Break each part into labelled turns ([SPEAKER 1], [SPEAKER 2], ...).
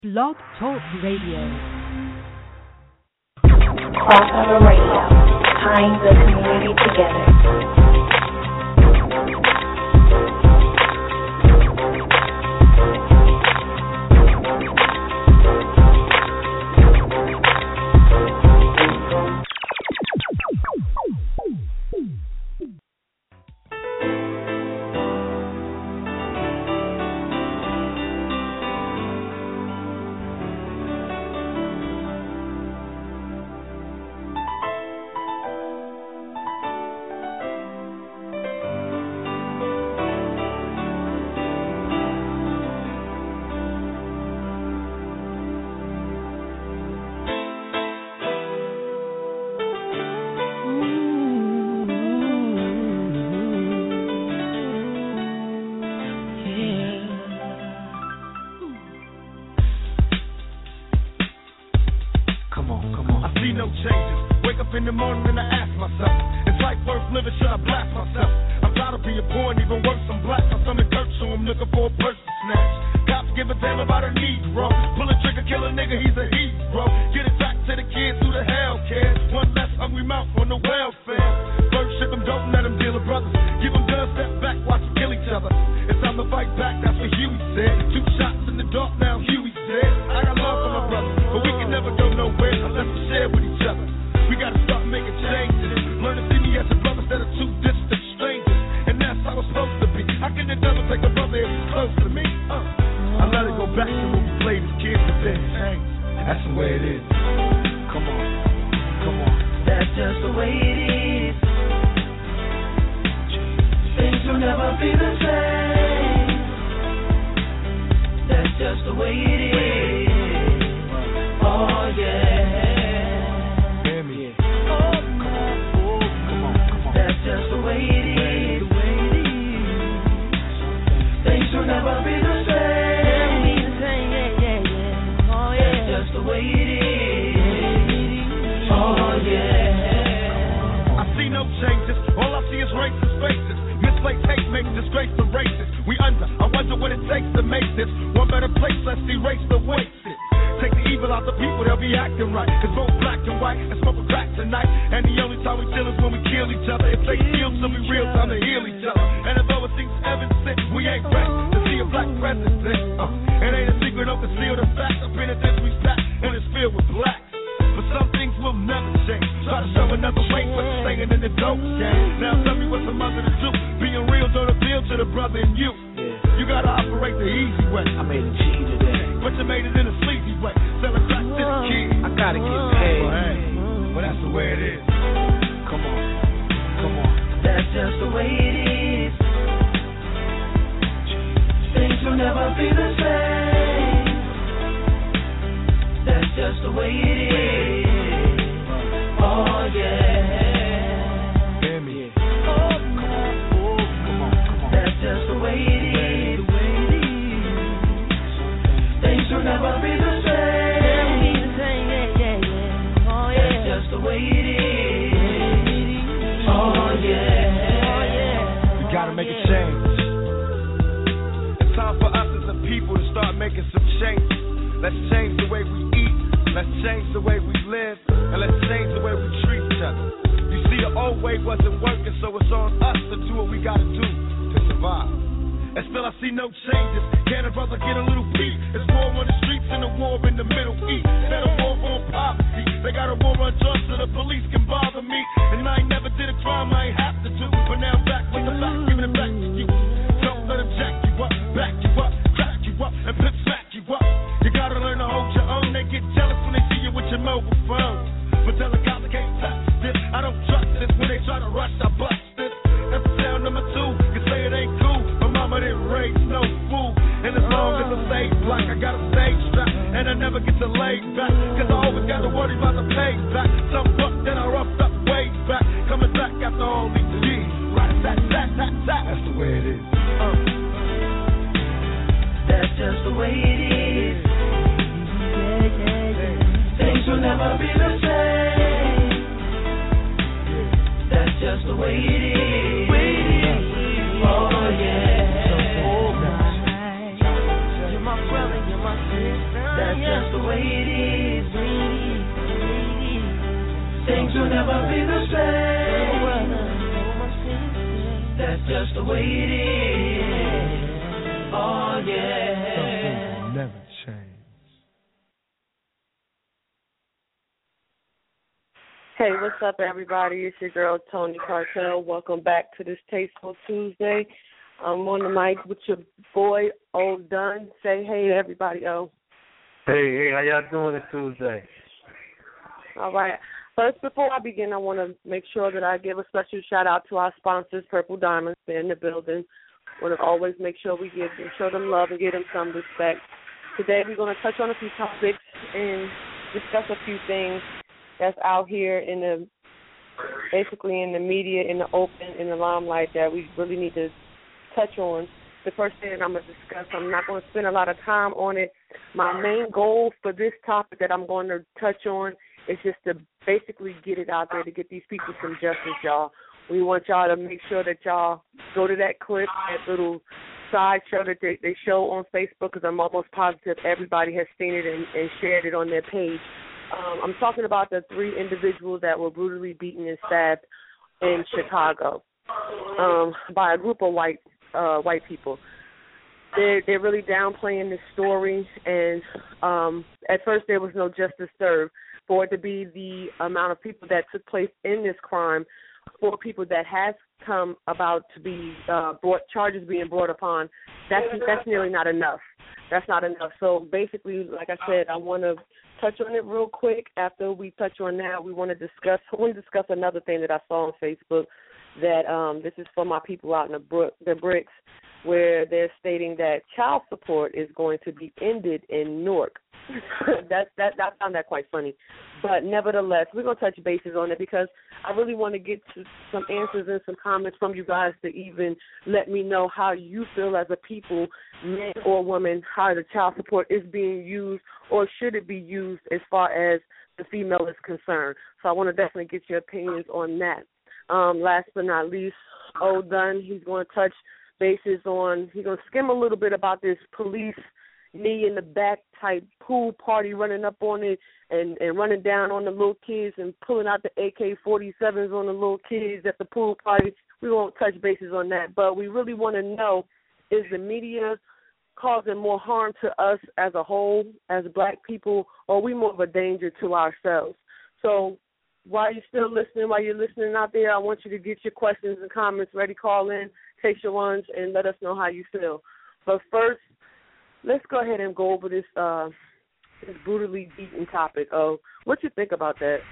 [SPEAKER 1] Blog Talk Radio.
[SPEAKER 2] Crossover Radio, tying the community together.
[SPEAKER 3] just the way it is. Things will never be the same. That's just the way it is. Oh yeah.
[SPEAKER 4] Something will never change.
[SPEAKER 5] Hey, what's up, everybody? It's your girl, Tony Cartel. Welcome back to this Tasteful Tuesday. I'm on the mic with your boy, Old Dunn. Say hey to everybody, O.
[SPEAKER 6] Hey, how y'all doing this Tuesday?
[SPEAKER 5] All right. First, before I begin, I want to make sure that I give a special shout-out to our sponsors, Purple Diamonds. They're in the building. I want to always make sure we show them love and give them some respect. Today, we're going to touch on a few topics and discuss a few things that's out here basically in the media, in the open, in the limelight that we really need to touch on. The first thing that I'm going to discuss, I'm not going to spend a lot of time on it. My main goal for this topic that I'm going to touch on is just to basically get it out there to get these people some justice, y'all. We want y'all to make sure that y'all go to that clip, that little sideshow that they show on Facebook, because I'm almost positive everybody has seen it and shared it on their page. I'm talking about the 3 individuals that were brutally beaten and stabbed in Chicago by a group of white people. They're really downplaying this story, and at first there was no justice served. For it to be the amount of people that took place in this crime, for people that has come about to be charges being brought upon, that's nearly not enough. That's not enough. So basically, like I said, I want to touch on it real quick. After we touch on that, I want to discuss another thing that I saw on Facebook, that this is for my people out in the bricks, where they're stating that child support is going to be ended in Newark. I found that quite funny. But nevertheless, we're going to touch bases on it because I really want to get to some answers and some comments from you guys to even let me know how you feel as a people, man or woman, how the child support is being used or should it be used as far as the female is concerned. So I want to definitely get your opinions on that. Last but not least, Old Dunn, he's going to touch bases on, he's going to skim a little bit about this police knee in the back type pool party, running up on it and running down on the little kids and pulling out the AK-47s on the little kids at the pool party. We won't touch bases on that, but we really want to know, is the media causing more harm to us as a whole, as black people, or are we more of a danger to ourselves? So while you're still listening, while you're listening out there, I want you to get your questions and comments ready. Call in, take your ones, and let us know how you feel. But first, let's go ahead and go over this brutally beaten topic. Oh, what you think about that?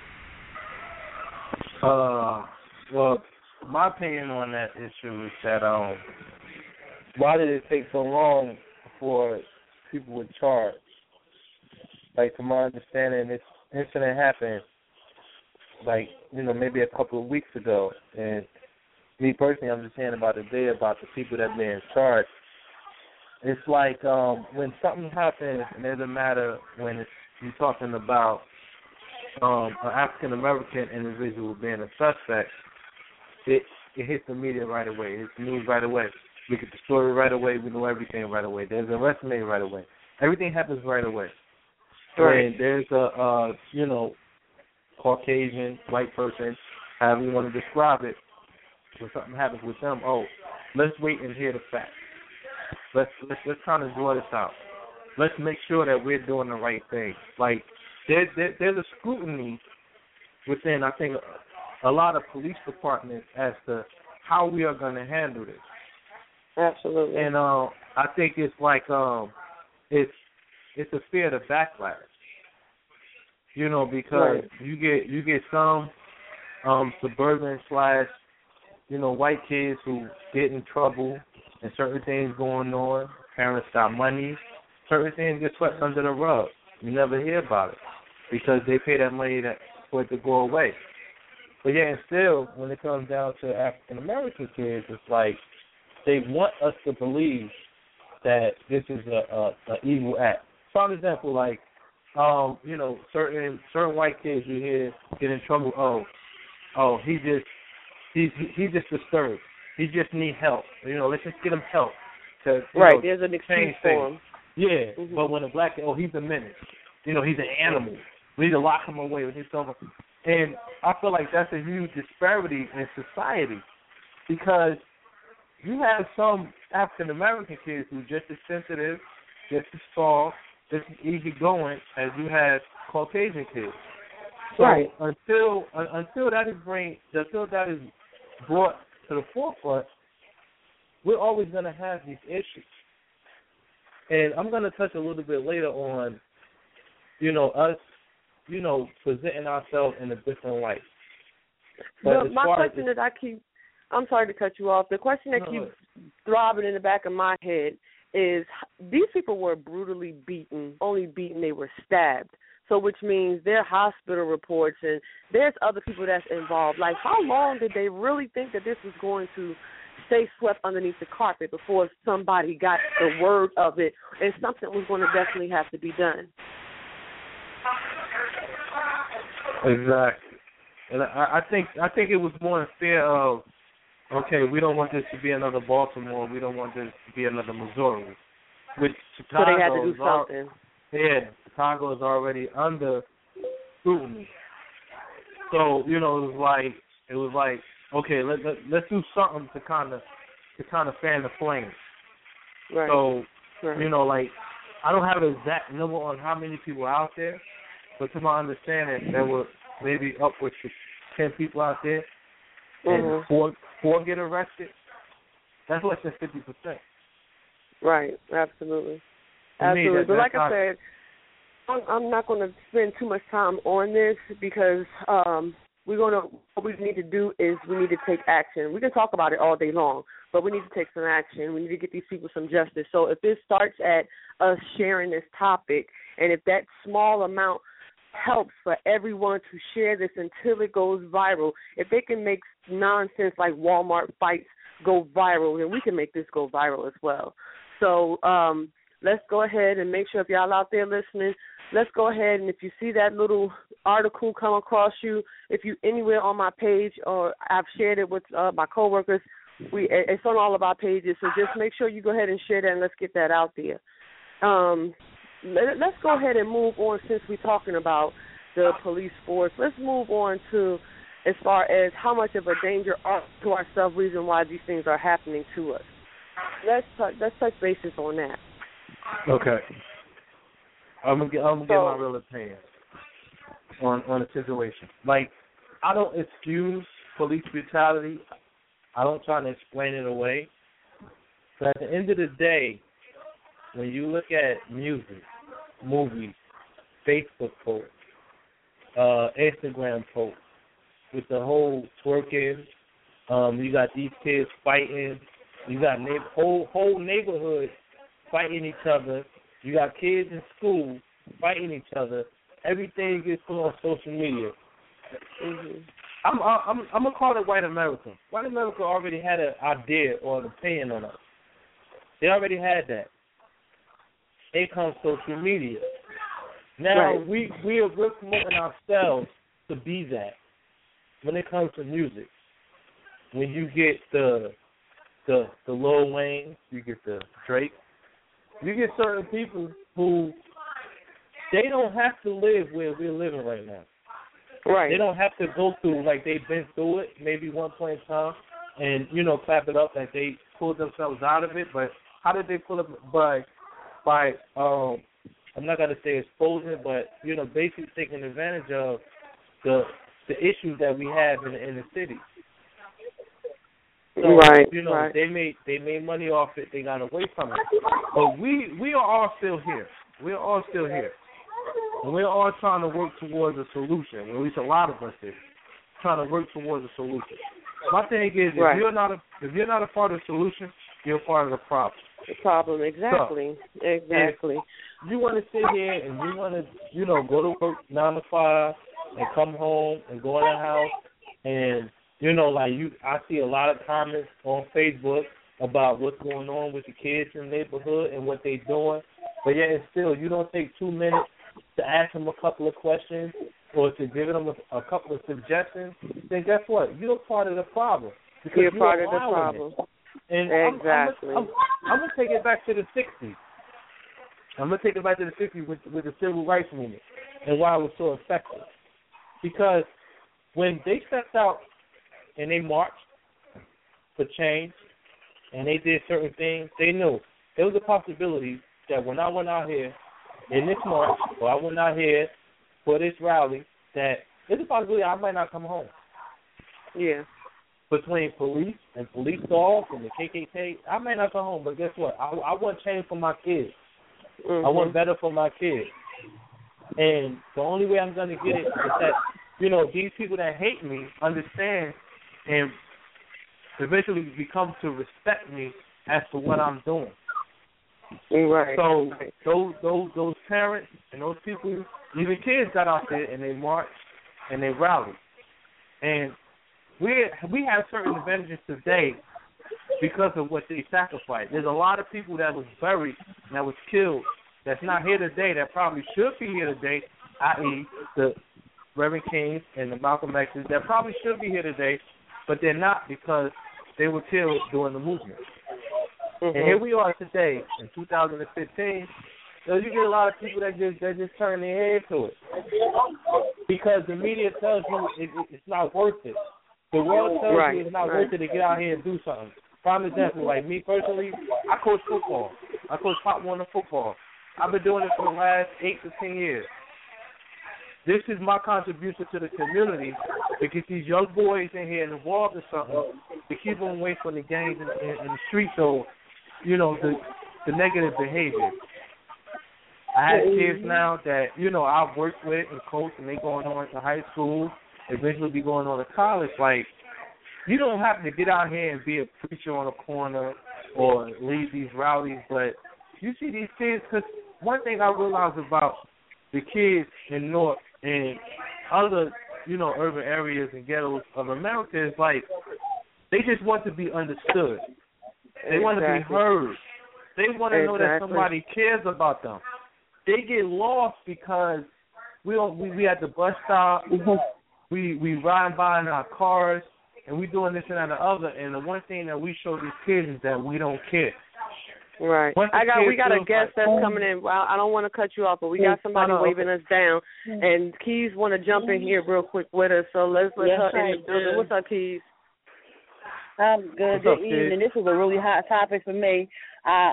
[SPEAKER 6] Well, my opinion on that issue is that why did it take so long before people were charged? Like, to my understanding, this incident happened, like, maybe a couple of weeks ago. And me personally, I'm just hearing about today about the people that are being charged. It's like when something happens, and it doesn't matter when you're talking about an African-American individual being a suspect, it hits the media right away. It hits the news right away. We get the story right away. We know everything right away. There's an arrest made right away. Everything happens right away.
[SPEAKER 5] Right.
[SPEAKER 6] And there's a, Caucasian, white person, however you want to describe it, when something happens with them, let's wait and hear the facts. Let's kind of draw this out. Let's make sure that we're doing the right thing. Like, there's a scrutiny within, I think, a lot of police departments as to how we are going to handle this.
[SPEAKER 5] Absolutely.
[SPEAKER 6] And I think it's like it's a fear of backlash. Because
[SPEAKER 5] right.
[SPEAKER 6] you get some suburban / white kids who get in trouble and certain things going on. Parents got money. Certain things get swept under the rug. You never hear about it because they pay that money for it to go away. But yeah, and still, when it comes down to African American kids, it's like they want us to believe that this is a evil act. For example, like certain white kids you hear get in trouble. He's just disturbed. He just needs help. Let's just get him help.
[SPEAKER 5] Right, there's an excuse for him.
[SPEAKER 6] Yeah, but when a black kid, he's a menace. he's an animal. We need to lock him away when he's someone. And I feel like that's a huge disparity in society because you have some African American kids who are just as sensitive, just as soft, just as easygoing as you have Caucasian kids. So
[SPEAKER 5] right.
[SPEAKER 6] Until that is brought to the forefront, we're always going to have these issues. And I'm going to touch a little bit later on, us, presenting ourselves in a different light. But
[SPEAKER 5] my question that I'm sorry to cut you off. The question that keeps throbbing in the back of my head is these people were brutally beaten, they were stabbed. So which means their hospital reports and there's other people that's involved. Like, how long did they really think that this was going to stay swept underneath the carpet before somebody got the word of it and something was going to definitely have to be done?
[SPEAKER 6] Exactly. And I think it was more in fear of, okay, we don't want this to be another Baltimore. We don't want this to be another Missouri. Which Chicago
[SPEAKER 5] so they had to do something.
[SPEAKER 6] Chicago is already under scrutiny. So it was like okay, let's do something to kind of fan the flames.
[SPEAKER 5] Right.
[SPEAKER 6] So
[SPEAKER 5] right.
[SPEAKER 6] I don't have an exact number on how many people are out there, but to my understanding, there were maybe upwards to 10 people out there, and four get arrested. That's less than 50%.
[SPEAKER 5] Right. Absolutely. Absolutely. But like I said, I'm not going to spend too much time on this because what we need to do is we need to take action. We can talk about it all day long, but we need to take some action. We need to get these people some justice. So if this starts at us sharing this topic, and if that small amount helps for everyone to share this until it goes viral, if they can make nonsense like Walmart fights go viral, then we can make this go viral as well. So let's go ahead and make sure if y'all out there listening, let's go ahead and if you see that little article come across you, if you anywhere on my page or I've shared it with my coworkers, it's on all of our pages. So just make sure you go ahead and share that and let's get that out there. Let's go ahead and move on since we're talking about the police force. Let's move on to as far as how much of a danger to ourselves, reason why these things are happening to us. Let's touch bases on that.
[SPEAKER 6] Okay. I'm gonna get my real opinion on the situation. Like, I don't excuse police brutality. I don't try to explain it away. But at the end of the day, when you look at music, movies, Facebook posts, Instagram posts, with the whole twerking, you got these kids fighting, you got whole neighborhoods fighting each other, you got kids in school fighting each other, everything gets put on social media. Mm-hmm. I'm gonna call it white America. White America already had an idea or an opinion on us. They already had that. It comes social media. Now right. we're promoting ourselves to be that. When it comes to music, when you get the Lil Wayne, you get the Drake, you get certain people who they don't have to live where we're living right now.
[SPEAKER 5] Right.
[SPEAKER 6] They don't have to go through like they've been through it maybe one point in time and, clap it up that they pulled themselves out of it. But how did they pull it? By I'm not going to say exposing it, but, basically taking advantage of the issues that we have in the city. So,
[SPEAKER 5] right. Right.
[SPEAKER 6] They made money off it. They got away from it. But we are all still here. We are all still here. And we're all trying to work towards a solution. At least a lot of us is trying to work towards a solution. My thing is,
[SPEAKER 5] right.
[SPEAKER 6] if you're not a part of the solution, you're a part of the problem.
[SPEAKER 5] The problem, exactly.
[SPEAKER 6] So,
[SPEAKER 5] exactly.
[SPEAKER 6] If you want to sit here and you want to, go to work 9 to 5 and come home and go in the house and, I see a lot of comments on Facebook about what's going on with the kids in the neighborhood and what they're doing. But yet still, you don't take 2 minutes to ask them a couple of questions or to give them a couple of suggestions, then guess what? You're part of the problem.
[SPEAKER 5] You're part of the problem.
[SPEAKER 6] And
[SPEAKER 5] exactly.
[SPEAKER 6] I'm going to take it back to the 60s. I'm going to take it back to the 50s with the civil rights movement and why it was so effective. Because when they stepped out and they marched for change and they did certain things, they knew there was a possibility that when I went out here in this march or I went out here for this rally, that there's a possibility I might not come home.
[SPEAKER 5] Yeah.
[SPEAKER 6] Between police and police dogs and the KKK, I may not come home, but guess what? I want change for my kids.
[SPEAKER 5] Mm-hmm.
[SPEAKER 6] I want better for my kids. And the only way I'm going to get it is that, you know, these people that hate me understand and eventually become to respect me as to what I'm doing.
[SPEAKER 5] Right.
[SPEAKER 6] So those parents and those people, even kids got out there and they marched and they rallied. And we have certain advantages today because of what they sacrificed. There's a lot of people that was buried, that was killed, that's not here today, that probably should be here today, i.e. the Reverend Kings and the Malcolm X's, that probably should be here today, but they're not because they were killed during the movement. Mm-hmm. And here we are today in 2015. So you get a lot of people that just turn their head to it because the media tells you it's not worth it. The world tells you it's not worth it to get out here and do something. Prime example, like me personally, I coach football. I coach Pop Warner football. I've been doing it for the last 8 to 10 years. This is my contribution to the community to get these young boys in here involved in something to keep them away from the gangs in the streets or, you know, the negative behavior. I have kids now that, you know, I've worked with and coached, and they going on to high school, eventually be going on to college. Like, you don't have to get out here and be a preacher on a corner or lead these rallies, but you see these kids, because one thing I realize about the kids in North and other, you know, urban areas and ghettos of America is like they just want to be understood. They want to be heard. They want to know that somebody cares about them. They get lost because we at the bus stop, we riding by in our cars, and we doing this and that and the other. And the one thing that we show these kids is that we don't care.
[SPEAKER 5] Right. We got a guest that's coming in. Well, I don't want to cut you off, but we got somebody waving us down, and Keys want to jump in here real quick with us. So let's let her in the building. What's up, Keys?
[SPEAKER 7] I'm good. Good evening. This is a really hot topic for me. I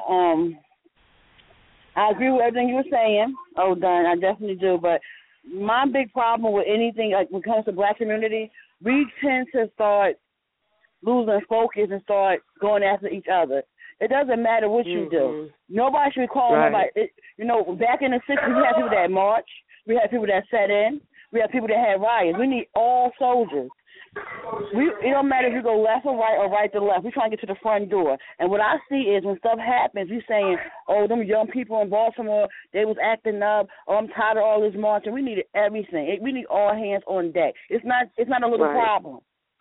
[SPEAKER 7] agree with everything you were saying. Oh, Don, I definitely do. But my big problem with anything, like when it comes to black community, we tend to start losing focus and start going after each other. It doesn't matter what you do. Nobody should be calling nobody. Back in the 60s, we had people that marched. We had people that sat in. We had people that had riots. We need all soldiers. It don't matter if you go left or right to left. We're trying to get to the front door. And what I see is when stuff happens, we saying, oh, them young people in Baltimore, they was acting up. Oh, I'm tired of all this marching. We need everything. We need all hands on deck. It's not a little problem.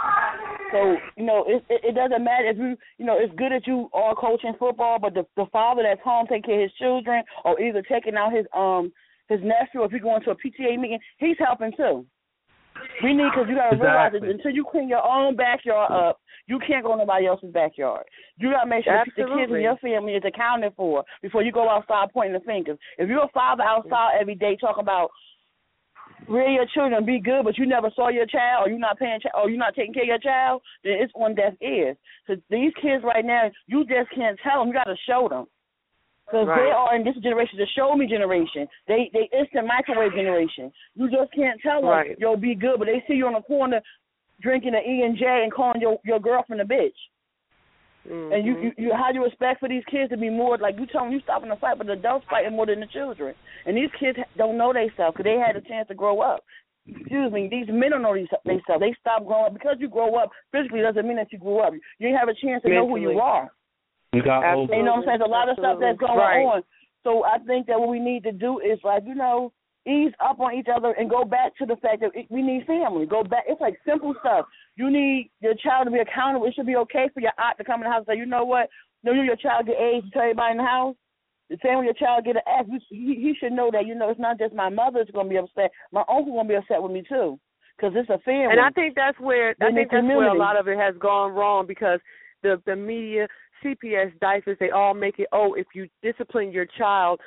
[SPEAKER 7] So, it doesn't matter if it's good that you are coaching football, but the father that's home taking care of his children or either taking out his nephew, or if you're going to a PTA meeting, he's helping too. Because you got to realize that until you clean your own backyard up, you can't go in nobody else's backyard. You got to make sure the kids in your family is accounted for before you go outside pointing the fingers. If you're a father outside every day talking about rear your children, be good, but you never saw your child, or you're not taking care of your child, then it's on deaf ears. So these kids right now, you just can't tell them. You got to show them. Because they are in this generation, the show me generation. They instant microwave generation. You just can't tell them, yo, be good, but they see you on the corner drinking an E&J and calling your girlfriend a bitch. Mm-hmm. And you how you expect for these kids to be more, like you tell them you stopping the fight, but the adults fighting more than the children. And these kids don't know themselves because they had a chance to grow up. Excuse me, these men don't know themselves. They stop growing up. Because you grow up physically doesn't mean that you grew up. You didn't have a chance to know who you are. You know what I'm saying? There's a lot of stuff that's going on. So I think that what we need to do is, ease up on each other and go back to the fact that we need family. Go back. It's like simple stuff. You need your child to be accountable. It should be okay for your aunt to come in the house and say, you know what? Your child get AIDS, you tell everybody in the house. The same when your child get an F, he should know that, it's not just my mother's going to be upset. My uncle's going to be upset with me too because it's a family. And I think that's where a lot of it has gone wrong because the media, CPS, DIFAS, they all make it, if you discipline your child,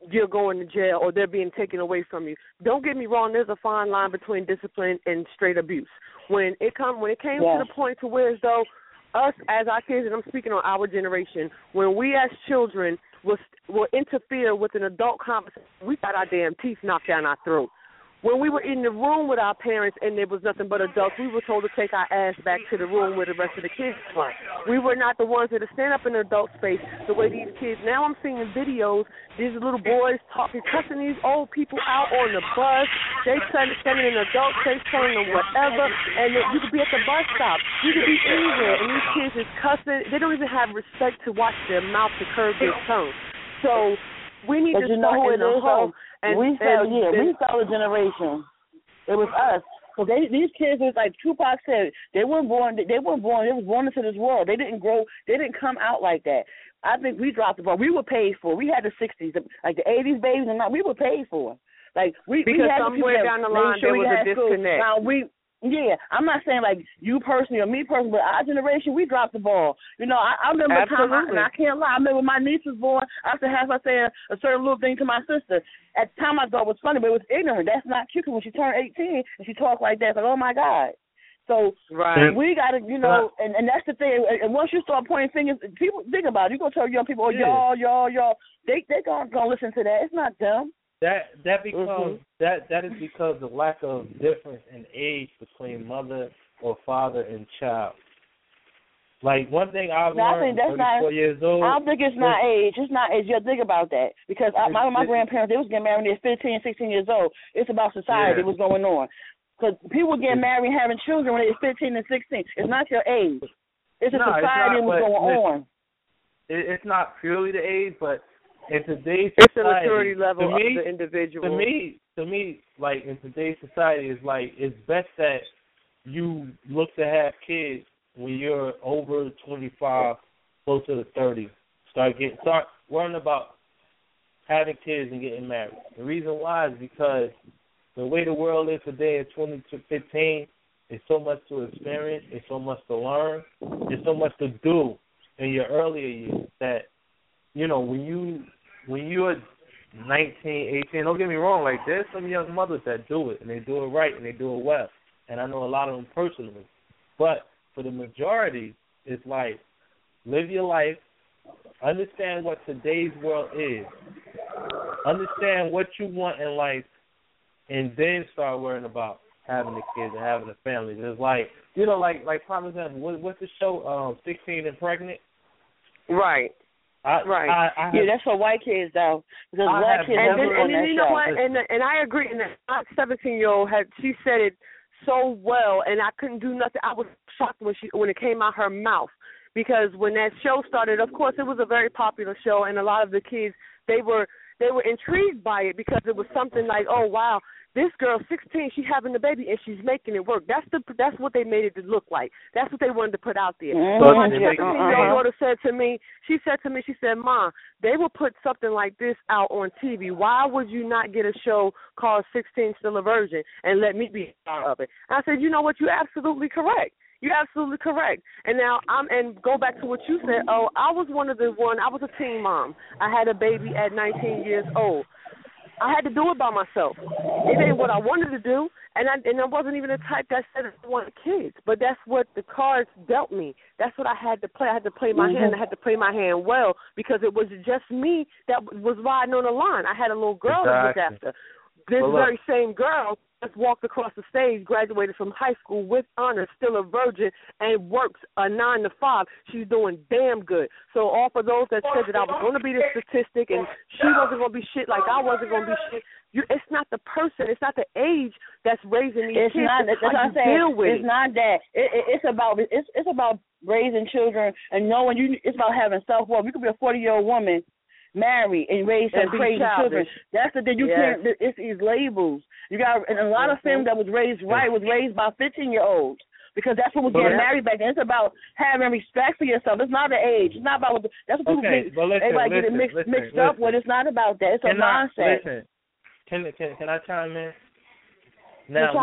[SPEAKER 5] you're going to jail or they're being taken away from you. Don't get me wrong, there's a fine line between discipline and straight abuse. When it came to the point to where as though us as our kids, and I'm speaking on our generation, when we as children will interfere with an adult conversation, we got our damn teeth knocked down our throat. When we were in the room with our parents and there was nothing but adults, we were told to take our ass back to the room where the rest of the kids were. We were not the ones that stand up in the adult space the way these kids. Now I'm seeing videos, these little boys cussing these old people out on the bus. They standing in adult space telling them whatever, and you could be at the bus stop. You could be anywhere, and these kids is cussing. They don't even have respect to watch their mouth to curb their tongue. So we need to start in the home. And
[SPEAKER 7] we fell a generation. It was us. So these kids was like Tupac said, they weren't born. They was born into this world. They didn't grow. They didn't come out like that. I think we dropped the ball. We were paid for. We had the '60s, like the '80s babies, and we were paid for. Like we had
[SPEAKER 5] somewhere down the line there was a disconnect.
[SPEAKER 7] Now I'm not saying like you personally or me personally, but our generation, we dropped the ball. You know, I remember a time, and I can't lie, I remember when my niece was born, I used to have her say a certain little thing to my sister. At the time I thought it was funny, but it was ignorant. That's not cute. When she turned 18 and she talked like that, it's like, oh my God. So we got to, you know, and that's the thing. And once you start pointing fingers, people think about it. You're going to tell young people, y'all. They going to listen to that. It's not them.
[SPEAKER 6] That is because the lack of difference in age between mother or father and child. Like one thing I've learned at 34 years old.
[SPEAKER 7] I don't think it's not age. It's not age. You have to think about that. Because my grandparents, they was getting married when they were 15, 16 years old. It's about society that was going on. Because people getting married and having children when they're 15 and 16. It's not your age. It's a society that was going on.
[SPEAKER 6] It's not purely the age, but in today's society,
[SPEAKER 5] it's the maturity level of the individual.
[SPEAKER 6] To me, like in today's society, it's best that you look to have kids when you're over 25, closer to 30. Start worrying about having kids and getting married. The reason why is because the way the world is today in 2015, it's so much to experience, it's so much to learn, it's so much to do in your earlier years that, you know, when you're 19, 18, don't get me wrong, like there's some young mothers that do it and they do it right and they do it well. And I know a lot of them personally. But for the majority, it's like live your life, understand what today's world is, understand what you want in life, and then start worrying about having the kids and having a family. It's like, you know, like for example, what's the show, 16 and Pregnant?
[SPEAKER 5] Right.
[SPEAKER 7] That's for white kids though, because black kids never on that show.
[SPEAKER 5] You know what? And I agree. And that 17-year-old she said it so well, and I couldn't do nothing. I was shocked when it came out her mouth, because when that show started, of course, it was a very popular show, and a lot of the kids they were intrigued by it because it was something like, oh wow, this girl 16, she's having the baby and she's making it work. That's what they made it to look like. That's what they wanted to put out there. So my 17-year-old daughter said to me, she said, Mom, they will put something like this out on TV. Why would you not get a show called 16 Still a Virgin and let me be a part of it? I said, you know what, you're absolutely correct. You're absolutely correct. And now and go back to what you said. Oh, I was a teen mom. I had a baby at 19 years old. I had to do it by myself. It ain't what I wanted to do, and I wasn't even the type that said I wanted kids. But that's what the cards dealt me. That's what I had to play. I had to play my hand. I had to play my hand well, because it was just me that was riding on the line. I had a little girl to look after. This very same girl just walked across the stage, graduated from high school with honors, still a virgin, and works a 9 to 5. She's doing damn good. So all for those that said that I was going to be the statistic and she wasn't going to be shit like I wasn't going to be shit, it's not the person, it's not the age that's raising these kids. It's how you deal with it.
[SPEAKER 7] It's not that. It's about raising children and knowing it's about having self-worth. You could be a 40-year-old woman, married and raise some crazy children. That's the thing. You can't. It's these labels. You got, and a lot of family that was raised right was raised by 15-year-olds, because that's what was getting married back then. It's about having respect for yourself. It's not the age. It's not about what. That's what people think. Everybody get it mixed up with. It's not about that. It's a mindset.
[SPEAKER 6] Can I chime in? Now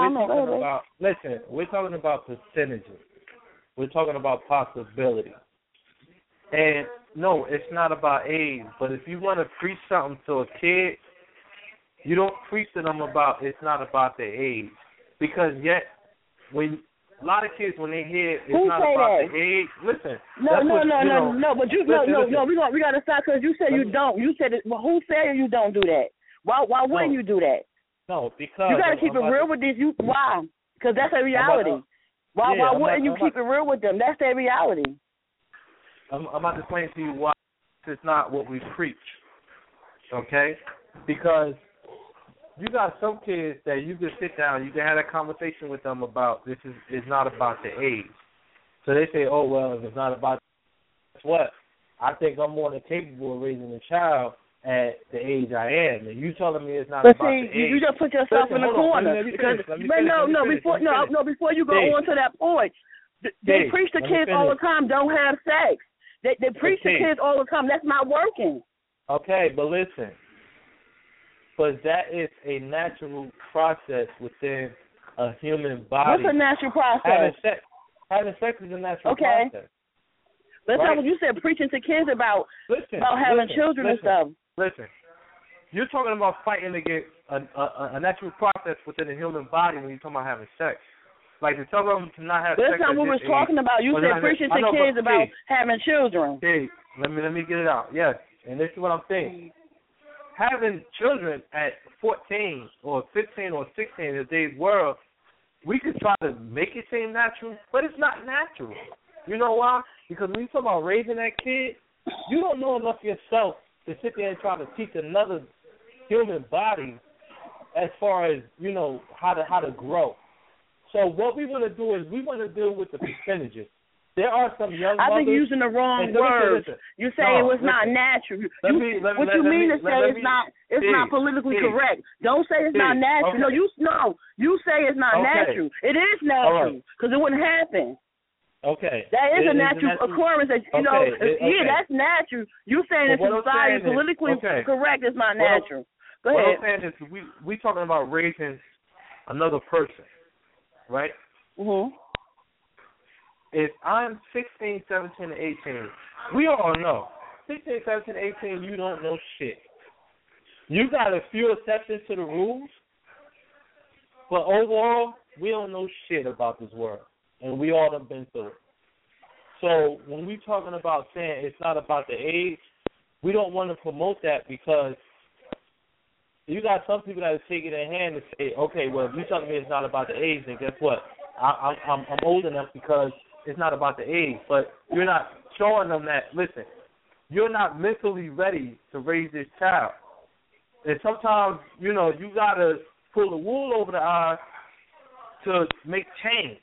[SPEAKER 6] we're talking about percentages. We're talking about possibility. And no, it's not about age. But if you want to preach something to a kid, you don't preach to them about it's not about their age. Because yet, when a lot of kids, when they hear it's
[SPEAKER 7] Who
[SPEAKER 6] not
[SPEAKER 7] say
[SPEAKER 6] about
[SPEAKER 7] that?
[SPEAKER 6] the age, listen.
[SPEAKER 7] No. But you
[SPEAKER 6] listen.
[SPEAKER 7] no. We gotta stop because you said you don't. You said it. Well, who said you don't do that? Why wouldn't you do that?
[SPEAKER 6] No, because
[SPEAKER 7] you gotta keep it real with these. Why? Because that's a reality. Why wouldn't you keep it real with them? That's their reality.
[SPEAKER 6] I'm about to explain to you why it's not what we preach. Okay? Because you got some kids that you can sit down, you can have a conversation with them about this is not about the age. So they say, oh, well, if it's not about guess what? I think I'm more than capable of raising a child at the age I am. And you telling me it's not about the age.
[SPEAKER 7] You just put yourself in the corner. Before you go on to that point, they preach to kids all the time, don't have sex. They preach to kids all the time. That's not working.
[SPEAKER 6] Okay, but listen. But that is a natural process within a human body.
[SPEAKER 7] What's a natural process?
[SPEAKER 6] Having sex is a natural process.
[SPEAKER 7] But that's not what you said, preaching to kids about having children and stuff.
[SPEAKER 6] Listen, you're talking about fighting against a natural process within the human body when you're talking about having sex. Like to tell them to not have sex.
[SPEAKER 7] That's not what we're talking about. You said preaching to kids about having children.
[SPEAKER 6] Hey, let me get it out. Yes, and this is what I'm saying. Having children at 14 or 15 or 16 in today's world, we could try to make it seem natural, but it's not natural. You know why? Because when you talk about raising that kid, you don't know enough yourself to sit there and try to teach another human body as far as, you know, how to grow. So what we want to do is we want to deal with the percentages. There are some young mothers.
[SPEAKER 7] I think you're using the wrong words. You say it was not natural. What you mean to say it's not politically correct. Don't say it's not natural.
[SPEAKER 6] Okay.
[SPEAKER 7] You say it's not natural. It is natural because it wouldn't happen.
[SPEAKER 6] Okay.
[SPEAKER 7] That is a natural occurrence. That, that's natural. You saying it's society politically correct is not natural. Go ahead.
[SPEAKER 6] What I'm saying is we talking about raising another person, right?
[SPEAKER 7] Mm-hmm.
[SPEAKER 6] If I'm 16, 17, and 18, we all know. 16, 17, 18, you don't know shit. You got a few exceptions to the rules, but overall, we don't know shit about this world, and we all have been through it. So when we talking about saying it's not about the age, we don't want to promote that because you got some people that are taking their hand and say, okay, well, if you're telling me it's not about the age, then guess what? I'm old enough because it's not about the age, but you're not showing them that, listen, you're not mentally ready to raise this child. And sometimes, you know, you got to pull the wool over the eyes to make change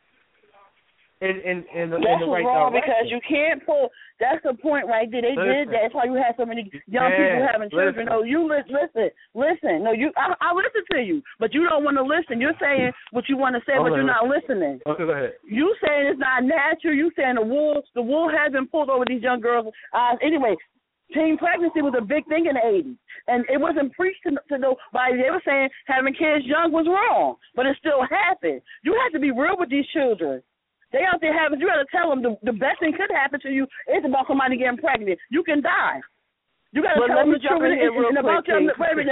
[SPEAKER 6] in the right
[SPEAKER 7] wrong
[SPEAKER 6] direction.
[SPEAKER 7] Because you can't pull. That's the point right there. They did that. That's why you had so many young people having children. No, you listen. No, I listen to you, but you don't want to listen. You're saying what you want to say, but you're not listening.
[SPEAKER 6] Okay, go ahead.
[SPEAKER 7] You saying it's not natural. You saying the wool has been pulled over these young girls' eyes. Anyway, teen pregnancy was a big thing in the 80s, and it wasn't preached to nobody. They were saying having kids young was wrong, but it still happened. You have to be real with these children. They out there having, you got to tell them the best thing could happen to you is about somebody getting pregnant. You can die. You got to tell them the truth. And about your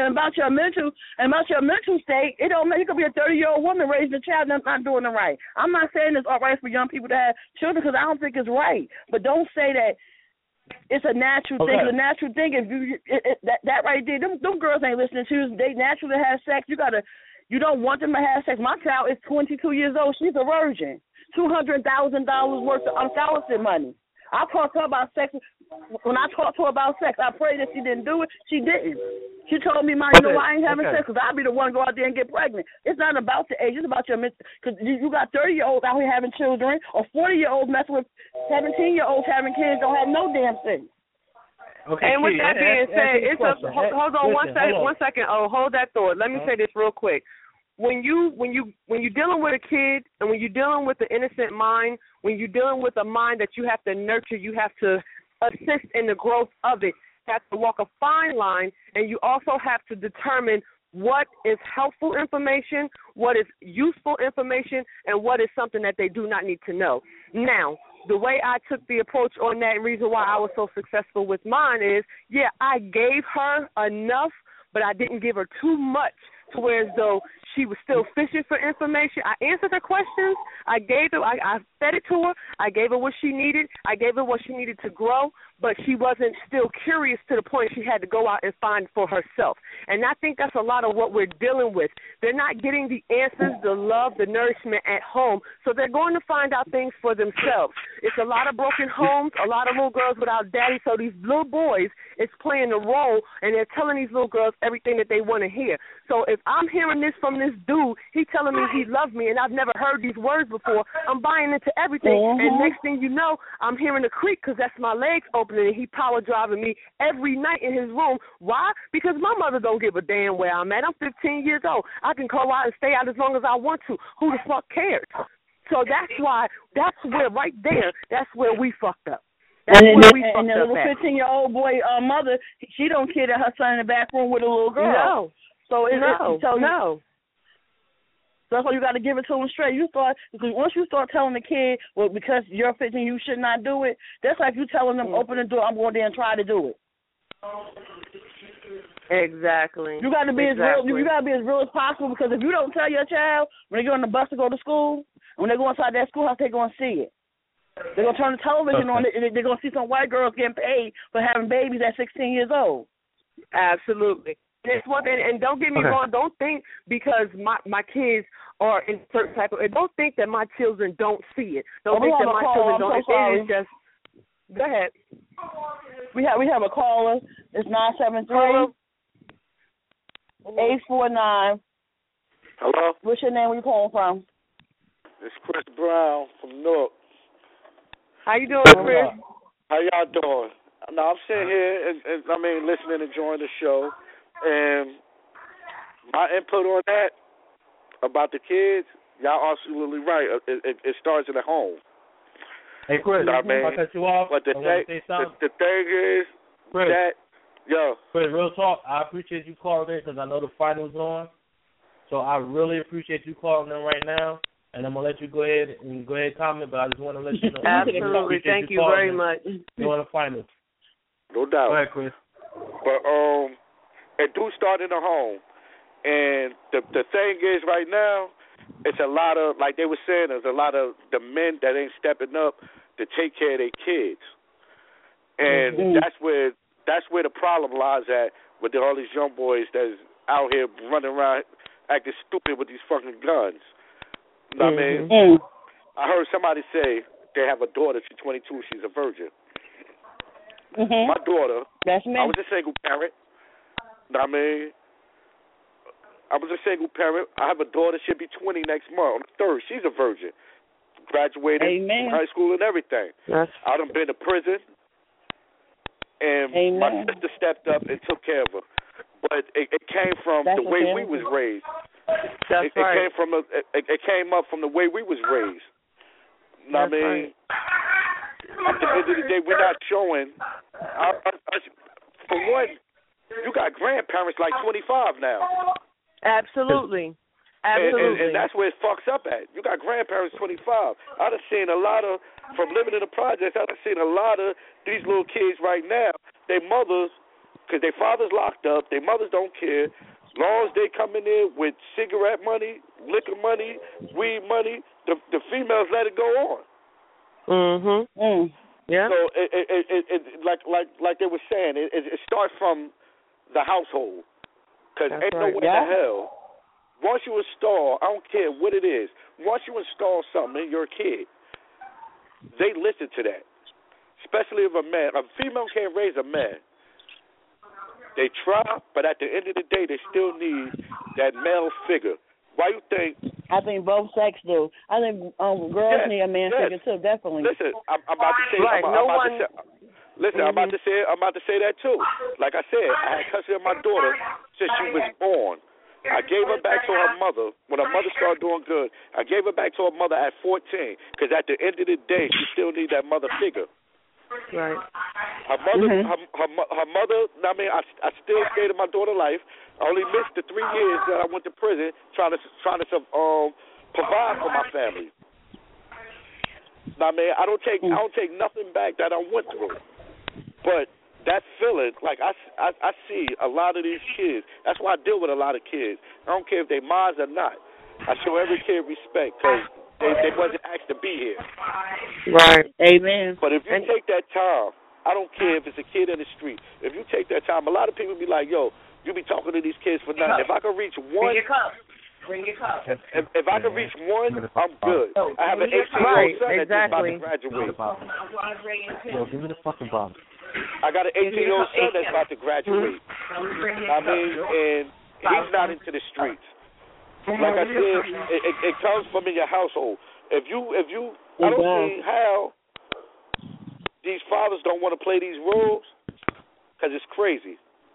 [SPEAKER 7] mental state, it don't matter. You could be a 30-year-old woman raising a child and not doing it right. I'm not saying it's all right for young people to have children because I don't think it's right. But don't say that it's a natural thing. It's a natural thing. If you that right there, them girls ain't listening to you. They naturally have sex. You don't want them to have sex. My child is 22 years old. She's a virgin. $200,000 worth of scholarship money. I talked to her about sex. When I talked to her about sex, I prayed that she didn't do it. She didn't. She told me, "Ma, you know why I ain't having sex? Because I'll be the one to go out there and get pregnant." It's not about the age. It's about your mental. Because you got 30-year-olds out here having children, or 40-year-olds messing with 17-year-olds having kids. Don't have no damn sense.
[SPEAKER 6] Okay,
[SPEAKER 5] and with that being said, hold on one second. Oh, hold that thought. Let me say this real quick. When you're dealing with a kid and when you're dealing with an innocent mind, when you're dealing with a mind that you have to nurture, you have to assist in the growth of it. You have to walk a fine line, and you also have to determine what is helpful information, what is useful information, and what is something that they do not need to know. Now, the way I took the approach on that and reason why I was so successful with mine is, yeah, I gave her enough, but I didn't give her too much to where as though she was still fishing for information. I answered her questions. I gave her, I fed it to her. I gave her what she needed. I gave her what she needed to grow, but she wasn't still curious to the point she had to go out and find for herself. And I think that's a lot of what we're dealing with. They're not getting the answers, the love, the nourishment at home, so they're going to find out things for themselves. It's a lot of broken homes, a lot of little girls without daddy, so these little boys is playing a role, and they're telling these little girls everything that they want to hear. So if I'm hearing this from this dude, he telling me he loves me, and I've never heard these words before, I'm buying into everything. And next thing you know, I'm hearing a creak because that's my legs opening, and he power driving me every night in his room. Why? Because my mother don't give a damn where I'm at. I'm 15 years old. I can go out and stay out as long as I want to. Who the fuck cares? So that's why, that's where right there, that's where we fucked up. That's where we fucked up. And the little 15-year-old boy mother, she don't care that her son in the back room with a little girl. No. So no.
[SPEAKER 7] So that's why you got to give it to them straight. Because once you start telling the kid, well, because you're 15, you should not do it. That's like you telling them, open the door, I'm going there and try to do it.
[SPEAKER 5] Exactly.
[SPEAKER 7] You got to be as real. You got to be as real as possible, because if you don't tell your child when they get on the bus to go to school, when they go inside that schoolhouse, they're going to see it. They're going to turn the television on, and they're going to see some white girls getting paid for having babies at 16 years old.
[SPEAKER 5] Absolutely. It's one thing, and don't get me wrong, don't think because my kids are in certain type of, don't think that my children don't see it. Don't think that my children don't. It is just, go ahead.
[SPEAKER 7] We have a caller. It's 973-849.
[SPEAKER 8] Hello?
[SPEAKER 7] What's your name? Where you calling from?
[SPEAKER 8] It's Chris Brown from Newark.
[SPEAKER 5] How you doing, Chris?
[SPEAKER 8] How y'all doing? Now, I'm sitting here and listening, enjoying the show. And my input on that about the kids, y'all absolutely right. It starts in the home.
[SPEAKER 6] Hey, Chris,
[SPEAKER 8] you know what I mean?
[SPEAKER 6] I'll cut you off.
[SPEAKER 8] But the thing is,
[SPEAKER 6] Chris,
[SPEAKER 8] Chris,
[SPEAKER 6] real talk, I appreciate you calling in because I know the finals on. So I really appreciate you calling in right now. And I'm going to let you go ahead and comment, but I just want to let you know.
[SPEAKER 5] Absolutely. Thank you very much.
[SPEAKER 6] You want to finals.
[SPEAKER 8] No doubt.
[SPEAKER 6] Go ahead, Chris.
[SPEAKER 8] But it do start in the home. And the thing is right now, it's a lot of, like they were saying, there's a lot of the men that ain't stepping up to take care of their kids. And that's where the problem lies at with all these young boys that's out here running around acting stupid with these fucking guns. You know what I mean? I heard somebody say they have a daughter, she's 22, she's a virgin. My daughter,
[SPEAKER 7] that's me.
[SPEAKER 8] I was a single parent. You know what I mean? I was a single parent. I have a daughter, she'll be 20 next month on the 3rd. She's a virgin. Graduated from high school and everything. I done been to prison. And my sister stepped up and took care of her. But it came from the way we was raised. It came up from the way we was raised. You know what I mean? At the end of the day, we're not showing. For one, you got grandparents like 25 now.
[SPEAKER 5] Absolutely.
[SPEAKER 8] And that's where it fucks up at. You got grandparents 25. I done seen a lot of, from living in the projects, I done seen a lot of these little kids right now, their mothers, because their fathers locked up, their mothers don't care. As long as they come in there with cigarette money, liquor money, weed money, the females let it go on.
[SPEAKER 5] Yeah.
[SPEAKER 8] So it like they were saying, it starts from the household. Because ain't no way in hell. Once you install, I don't care what it is, once you install something in your kid, they listen to that. Especially if a female can't raise a man. They try, but at the end of the day, they still need that male figure. Why you think?
[SPEAKER 7] I think both sex do. I think girls need a man figure too, definitely.
[SPEAKER 8] Listen, I'm about to say. I'm about to say that too. Like I said, I had custody of my daughter since she was born. I gave her back to her mother when her mother started doing good. I gave her back to her mother at 14 because at the end of the day, she still needs that mother figure.
[SPEAKER 5] Right.
[SPEAKER 8] Her mother, her mother. I mean, I still stayed in my daughter's life. I only missed the 3 years that I went to prison trying to provide for my family. I mean, I don't take nothing back that I went through, but that feeling, like I see a lot of these kids. That's why I deal with a lot of kids. I don't care if they moms or not. I show every kid respect because they wasn't asked to be here.
[SPEAKER 5] Right.
[SPEAKER 7] Amen.
[SPEAKER 8] But if you take that time, I don't care if it's a kid in the street. If you take that time, a lot of people be like, "Yo, you be talking to these kids for nothing." If I can reach one,
[SPEAKER 3] Bring your cup.
[SPEAKER 8] If I can reach one, I'm good. I have an 18-year-old son that's about to graduate.
[SPEAKER 6] Yo, give me the fucking bottle.
[SPEAKER 8] I got an 18-year-old son that's about to graduate. I mean, and he's not into the streets. Like I said, it comes from in your household. If you, I don't see how these fathers don't want to play these roles because it's crazy.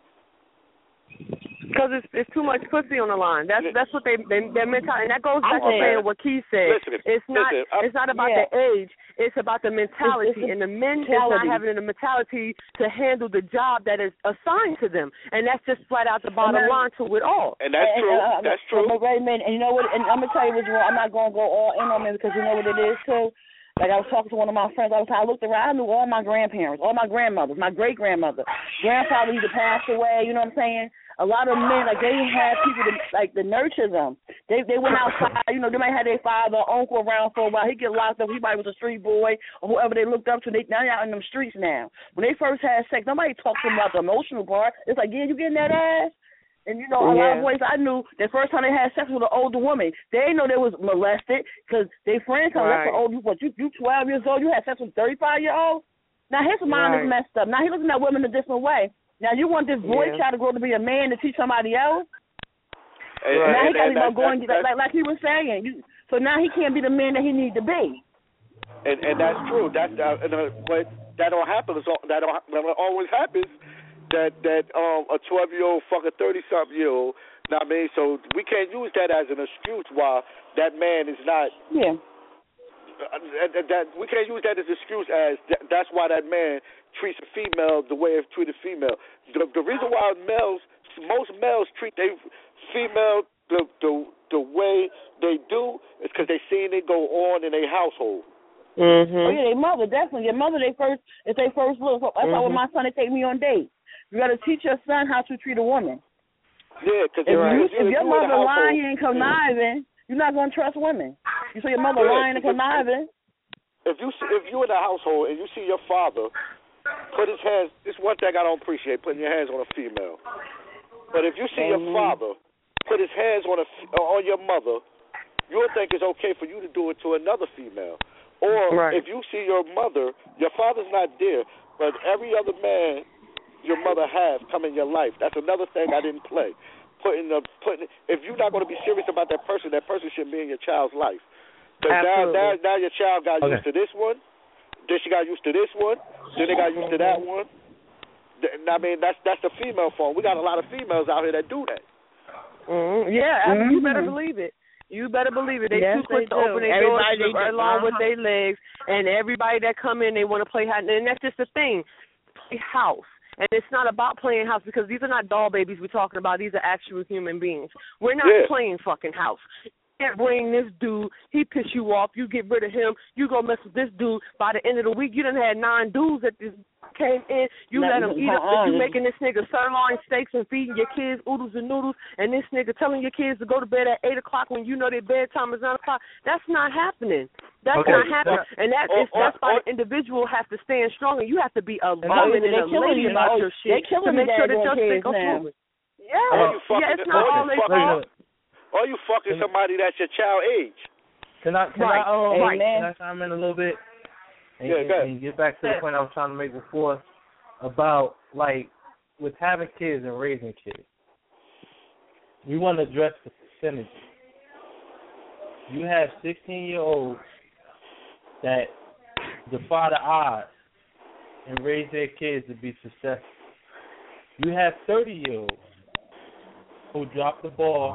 [SPEAKER 5] Because it's too much pussy on the line. That's what their mentality, and that goes back to saying what Keith said. It's not about the age. It's about the mentality, and the men is not having the mentality to handle the job that is assigned to them, and that's just flat out the bottom line to it all.
[SPEAKER 8] And that's true. That's true.
[SPEAKER 7] But Raymond, and you know what? And I'm gonna tell you what's wrong. I'm not gonna go all in on it because you know what it is too. Like I was talking to one of my friends, I looked around, I knew all my grandparents, all my grandmothers, my great-grandmother. Grandfather either passed away, you know what I'm saying? A lot of men, like, they didn't have people to nurture them. They went outside, you know, they might have their father or uncle around for a while. He get locked up, he might was a street boy or whoever they looked up to. Now they're out in them streets now. When they first had sex, nobody talked to them about the emotional part. It's like, yeah, you getting that ass? And, you know, a lot of boys I knew, the first time they had sex with an older woman, they didn't know they was molested because their friends told them, that's an old, you 12 years old, you had sex with a 35-year-old? Now his mind is messed up. Now he looking at women a different way. Now you want this boy child to grow to be a man to teach somebody else? Now he got to go and like he was saying. So now he can't be the man that he needs to be.
[SPEAKER 8] And that's true. But that don't happen. That always happens. That a 12-year-old fuck a 30-something-year-old. Know what I mean? So we can't use that as an excuse why that man is not. Yeah. That we can't use that as an excuse as that's why that man treats a female the way he treated female. The reason why most males treat their female the way they do is because they seen it go on in their household.
[SPEAKER 7] Mm-hmm. Oh yeah, their mother definitely. Your mother, it's their first look. That's why with my son, they take me on dates. You got to teach your son how to treat a woman.
[SPEAKER 8] Yeah, because
[SPEAKER 7] if your mother lying and conniving, you're not going to trust women. You see your mother lying and conniving.
[SPEAKER 8] If you in a household and you see your father put his hands, it's one thing I don't appreciate, putting your hands on a female. But if you see your father put his hands on your mother, you'll think it's okay for you to do it to another female. Or if you see your mother, your father's not there, but every other man your mother has come in your life. That's another thing I didn't play. If you're not going to be serious about that person shouldn't be in your child's life. Because now your child got used to this one, then she got used to this one, then they got used to that one. I mean, that's the female form. We got a lot of females out here that do that.
[SPEAKER 5] Mm-hmm. Yeah, you better believe it. You better believe it. They too quick to open their doors along with their legs, and everybody that come in, they want to play house. And that's just the thing, play house. And it's not about playing house because these are not doll babies we're talking about. These are actual human beings. We're not playing fucking house. You can't bring this dude. He piss you off. You get rid of him. You go mess with this dude. By the end of the week, you done had 9 dudes that just came in. You let him eat up. You making this nigga sirloin steaks and feeding your kids oodles and noodles, and this nigga telling your kids to go to bed at 8 o'clock when you know their bedtime is 9 o'clock. That's not happening. That's not happening. And that's why the individual has to stand strong, and you have to be a woman and a lady about your shit to make sure that your shit goes through. Yeah, it's not all they fault.
[SPEAKER 8] Or you fucking somebody that's your child age.
[SPEAKER 6] Can I chime in a little bit? And get back to the point I was trying to make before about, like, with having kids and raising kids. We want to address the percentages. You have 16-year-olds that defy the odds and raise their kids to be successful. You have 30-year-olds who drop the ball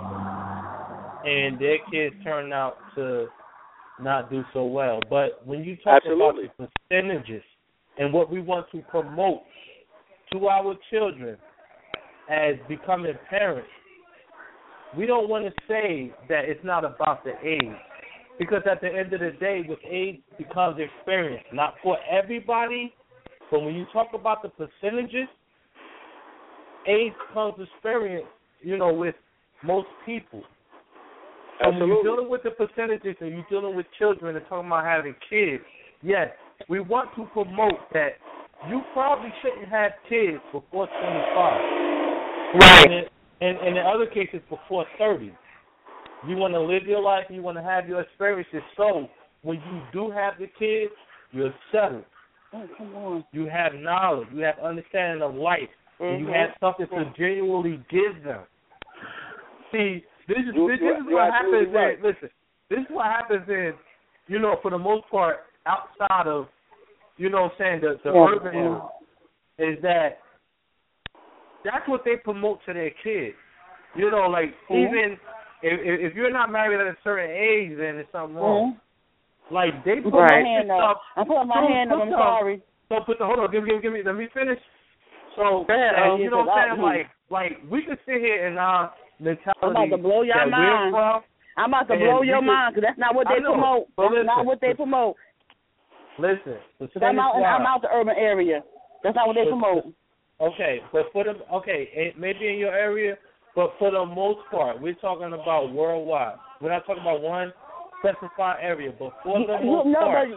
[SPEAKER 6] and their kids turn out to not do so well. But when you talk about the percentages and what we want to promote to our children as becoming parents, we don't want to say that it's not about the age. Because at the end of the day, with age becomes experience. Not for everybody, but when you talk about the percentages, age comes experience, with most people. So when you're dealing with the percentages and you're dealing with children and talking about having kids, yes, we want to promote that you probably shouldn't have kids before 25.
[SPEAKER 5] Right.
[SPEAKER 6] And in other cases, before 30. You want to live your life and you want to have your experiences. So when you do have the kids, you're settled.
[SPEAKER 7] Oh, come on.
[SPEAKER 6] You have knowledge. You have understanding of life. And you have something to genuinely give them. See, this is what happens. Right. Listen, this is what happens in, for the most part, outside of, the urban area, is that that's what they promote to their kids. Even if you're not married at a certain age, then there's something wrong. Like, they promote stuff.
[SPEAKER 7] I'm putting my hand up. I'm sorry.
[SPEAKER 6] So hold on, give me, let me finish. So, you know what I'm saying? Like we could sit here and mentality.
[SPEAKER 7] I'm about to blow your mind. I'm about to blow your mind because that's not what they promote. That's not what they promote.
[SPEAKER 6] Listen,
[SPEAKER 7] I'm out the urban area. That's not what they promote.
[SPEAKER 6] Okay, but maybe in your area, but for the most part, we're talking about worldwide. We're not talking about one specified area, but for the most part.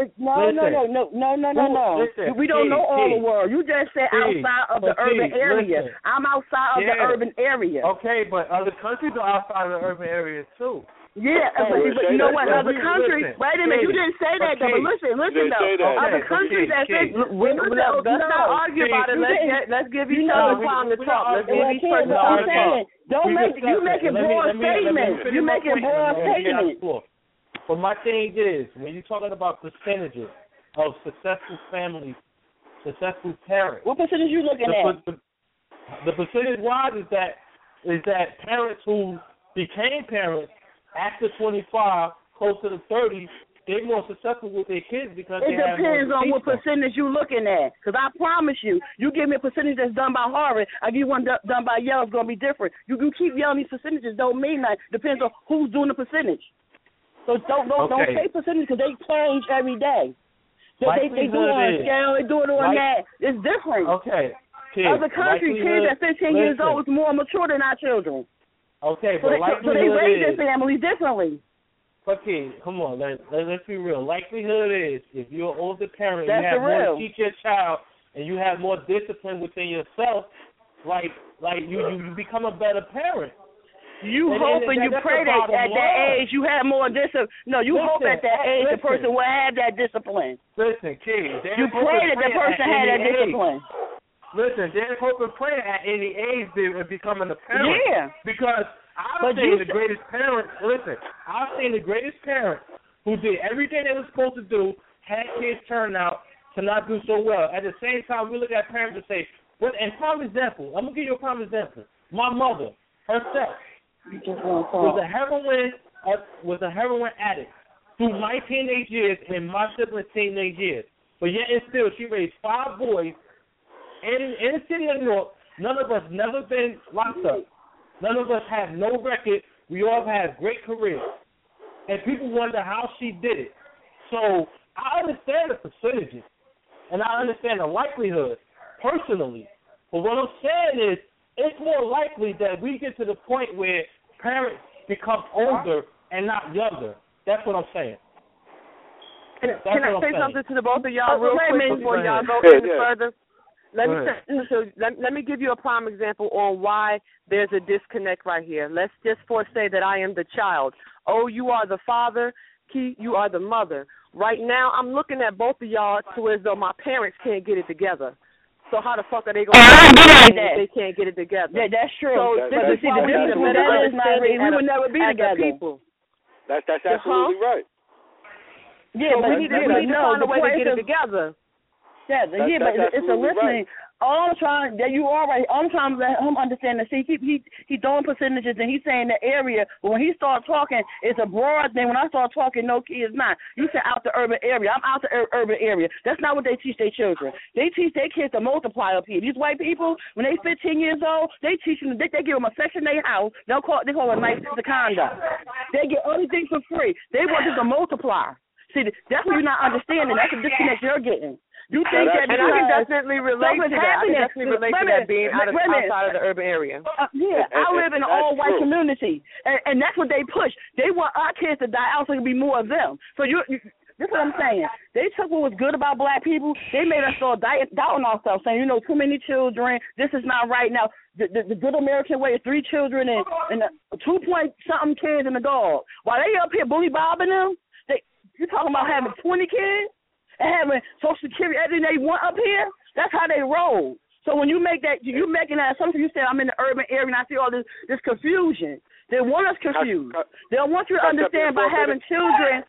[SPEAKER 6] No.
[SPEAKER 7] Listen, we don't know all the world. You just said outside of the urban area.
[SPEAKER 6] Listen.
[SPEAKER 7] I'm outside of the urban area.
[SPEAKER 6] Okay, but other countries are outside of the urban areas too.
[SPEAKER 7] Yeah, but you know what? Other countries. Wait a minute, you didn't say that though. But listen though. Other countries that say, let's not argue about it. Let's give each other time to talk. Let's give each other time to talk. You making broad statements. You making broad statements.
[SPEAKER 6] But my thing is, when you're talking about percentages of successful families, successful parents,
[SPEAKER 7] what percentage you looking at?
[SPEAKER 6] The percentage wise is that parents who became parents after 25, close to the 30s, they're more successful with their kids because
[SPEAKER 7] it depends on what percentage you're looking at. Because I promise you, you give me a percentage that's done by Harvard, I give you one done by Yale, it's going to be different. You keep yelling these percentages, don't mean that. Depends on who's doing the percentage. So don't say percentage because they change every day. They do it on a scale, they do it on that. It's different.
[SPEAKER 6] Okay. Kids,
[SPEAKER 7] other countries, kids at 15 years old is more mature than our children.
[SPEAKER 6] Okay,
[SPEAKER 7] so they raise their families differently.
[SPEAKER 6] Okay, come on, let's be real. Likelihood is, if you're an older parent,
[SPEAKER 7] that's
[SPEAKER 6] you have more to teach your child, and you have more discipline within yourself, like you become a better parent.
[SPEAKER 7] You hope and you pray that at that age you have more discipline. No, you hope at that age the person will have that discipline.
[SPEAKER 6] Listen, kids.
[SPEAKER 7] You pray that the person had that discipline.
[SPEAKER 6] Listen, they're hoping praying at any age they're becoming a parent.
[SPEAKER 7] Yeah.
[SPEAKER 6] Because I've seen the greatest parents. Listen, I've seen the greatest parents who did everything they were supposed to do, had kids turn out to not do so well. At the same time, we look at parents and say, and prime example, I'm gonna give you a prime example. My mother herself was a heroin addict through my teenage years and my siblings' teenage years. But yet and still, she raised 5 boys. In the city of New York, none of us never been locked up. None of us have no record. We all have great careers. And people wonder how she did it. So I understand the percentages, and I understand the likelihood personally. But what I'm saying is it's more likely that we get to the point where parents become older and not younger. That's what I'm saying.
[SPEAKER 5] Can I say something to the both of y'all real quick before y'all go any further? Let me give you a prime example on why there's a disconnect right here. Let's just say that I am the child. Oh, you are the father. Key, you are the mother. Right now, I'm looking at both of y'all to as though my parents can't get it together. So how the fuck are they going to do that if they can't get it together?
[SPEAKER 7] Yeah, that's true.
[SPEAKER 5] So
[SPEAKER 7] this is the difference. We would never be together.
[SPEAKER 5] People.
[SPEAKER 8] That's absolutely right.
[SPEAKER 5] Yeah, so but we need to find a way to get it together.
[SPEAKER 7] Yeah, but it's a listening.
[SPEAKER 8] Right.
[SPEAKER 7] All I'm trying to let him understand that. See, he throwing percentages and he's saying the area. But when he starts talking, it's a broad thing. When I start talking, no key is not. You said out the urban area. I'm out the urban area. That's not what they teach their children. They teach their kids to multiply up here. These white people, when they 15 years old, they teach them. They give them a section in their house. They call it nice to conduct. They get other things for free. They want this to multiply. See, that's what you're not understanding. That's the disconnect you're getting. You think that,
[SPEAKER 5] and I can definitely relate to that. I can definitely relate to that being outside of the urban area.
[SPEAKER 7] I live in an all-white community, and that's what they push. They want our kids to die out so there can be more of them. So this is what I'm saying. They took what was good about black people. They made us start doubting ourselves, saying, too many children. This is not right. Now, the good American way is 3 children and 2-point-something kids and a dog. While they up here bully bobbing them, you're talking about having 20 kids? And having Social Security, everything they want up here, that's how they roll. So when you make that, you're making that assumption. You say I'm in the urban area and I see all this confusion. They want us confused. They don't want you to understand by having children.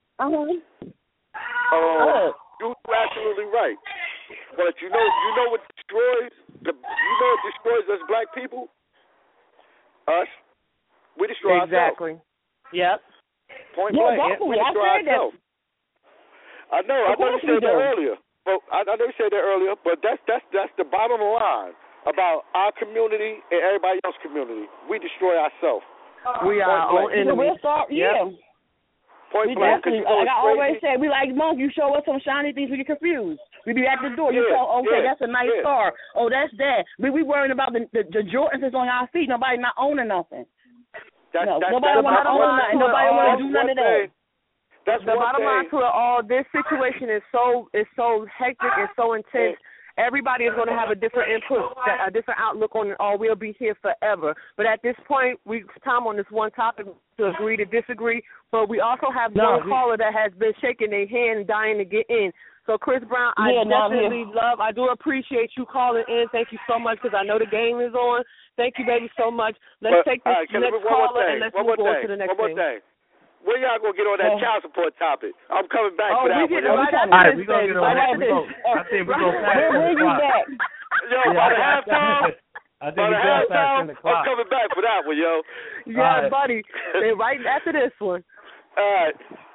[SPEAKER 8] You're absolutely right. But you know what destroys us black people? Us. We destroy
[SPEAKER 5] ourselves.
[SPEAKER 7] Yep.
[SPEAKER 8] Point blank. We destroy ourselves. I know you said that earlier. But that's the bottom line about our community and everybody else's community. We destroy ourselves.
[SPEAKER 5] We are our own enemy.
[SPEAKER 8] Point blank.
[SPEAKER 7] Like I always say, we like monk. You show us some shiny things, we get confused. We be at the door. You tell, that's a nice car. Oh, that's that. We worrying about the Jordans that's on our feet. Nobody not owning nothing. Nobody want to own nothing. Nobody want to do none of that.
[SPEAKER 5] That's the bottom line to it all. This situation is so hectic and so intense. Everybody is going to have a different input, a different outlook on it, or we'll be here forever. But at this point, we've time on this one topic to agree to disagree. But we also have one caller that has been shaking their hand and dying to get in. So, Chris Brown, I do appreciate you calling in. Thank you so much because I know the game is on. Thank you, baby, so much. Let's take this next caller and let's move on to the next thing.
[SPEAKER 8] When y'all gonna get on that child support topic? I'm coming back for that one.
[SPEAKER 4] All right, we're gonna get on that. I think we're gonna pass the clock.
[SPEAKER 8] Yo, by the halftime.
[SPEAKER 4] I think we're gonna pass the clock.
[SPEAKER 8] I'm coming back for that one, yo.
[SPEAKER 5] Yeah, buddy. They're right after this one.
[SPEAKER 8] All right.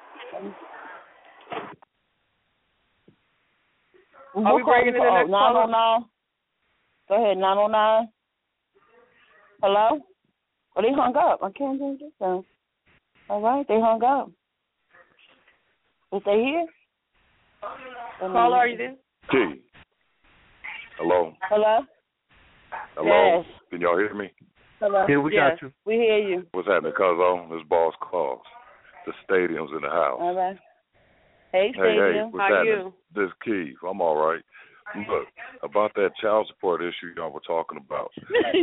[SPEAKER 5] Are we bringing in the next caller?
[SPEAKER 7] 909. Go ahead, 909. Hello? Oh, they hung up. I can't do this now. All right, they hung up. Is they here?
[SPEAKER 5] Caller, are you there?
[SPEAKER 9] T. Hello?
[SPEAKER 7] Hello?
[SPEAKER 9] Hello?
[SPEAKER 7] Yes.
[SPEAKER 9] Can y'all hear me?
[SPEAKER 7] Hello?
[SPEAKER 4] Yeah, we got you.
[SPEAKER 7] We hear you.
[SPEAKER 9] What's happening, Cuzzo? This Boss Claus. The stadium's in the house.
[SPEAKER 7] All right. Hey, Stadium.
[SPEAKER 9] What's
[SPEAKER 5] How
[SPEAKER 9] happening?
[SPEAKER 5] you?
[SPEAKER 9] This Keith. I'm all right. Look, about that child support issue y'all were talking about, and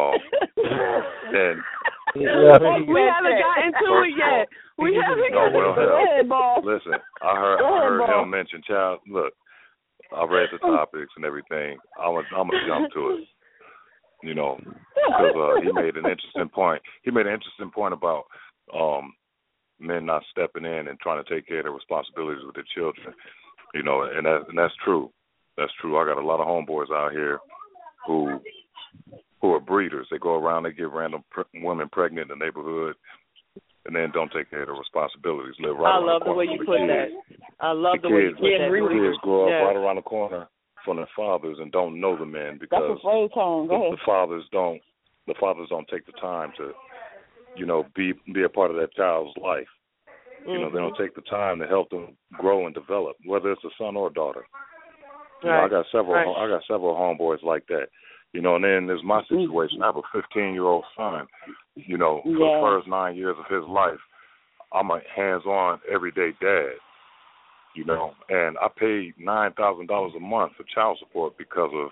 [SPEAKER 5] we haven't gotten to it yet. We haven't gotten to it.
[SPEAKER 9] Listen, I heard him mention child. Look, I read the topics and everything. I'm gonna jump to it, because he made an interesting point. He made an interesting point about men not stepping in and trying to take care of their responsibilities with their children, and that's true. That's true. I got a lot of homeboys out here who are breeders. They go around, they get random women pregnant in the neighborhood, and then don't take care of their responsibilities. Live right around the corner.
[SPEAKER 5] I love the way you put that. I love the way you put that.
[SPEAKER 9] The kids grow up right around the corner from their fathers and don't know the men because the fathers don't take the time to, be a part of that child's life. They don't take the time to help them grow and develop, whether it's a son or a daughter. I got several homeboys like that. And then there's my situation. I have a 15-year-old son. For the first 9 years of his life, I'm a hands-on, everyday dad. And I paid $9,000 a month for child support because of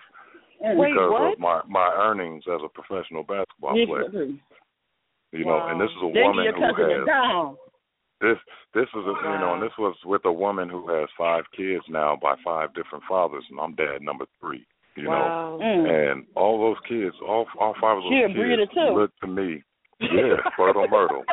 [SPEAKER 9] my earnings as a professional basketball player. And this is a woman who has. This is and this was with a woman who has 5 kids now by 5 different fathers, and I'm dad number 3. And all those kids, all 5 of those kids look to me, fertile myrtle.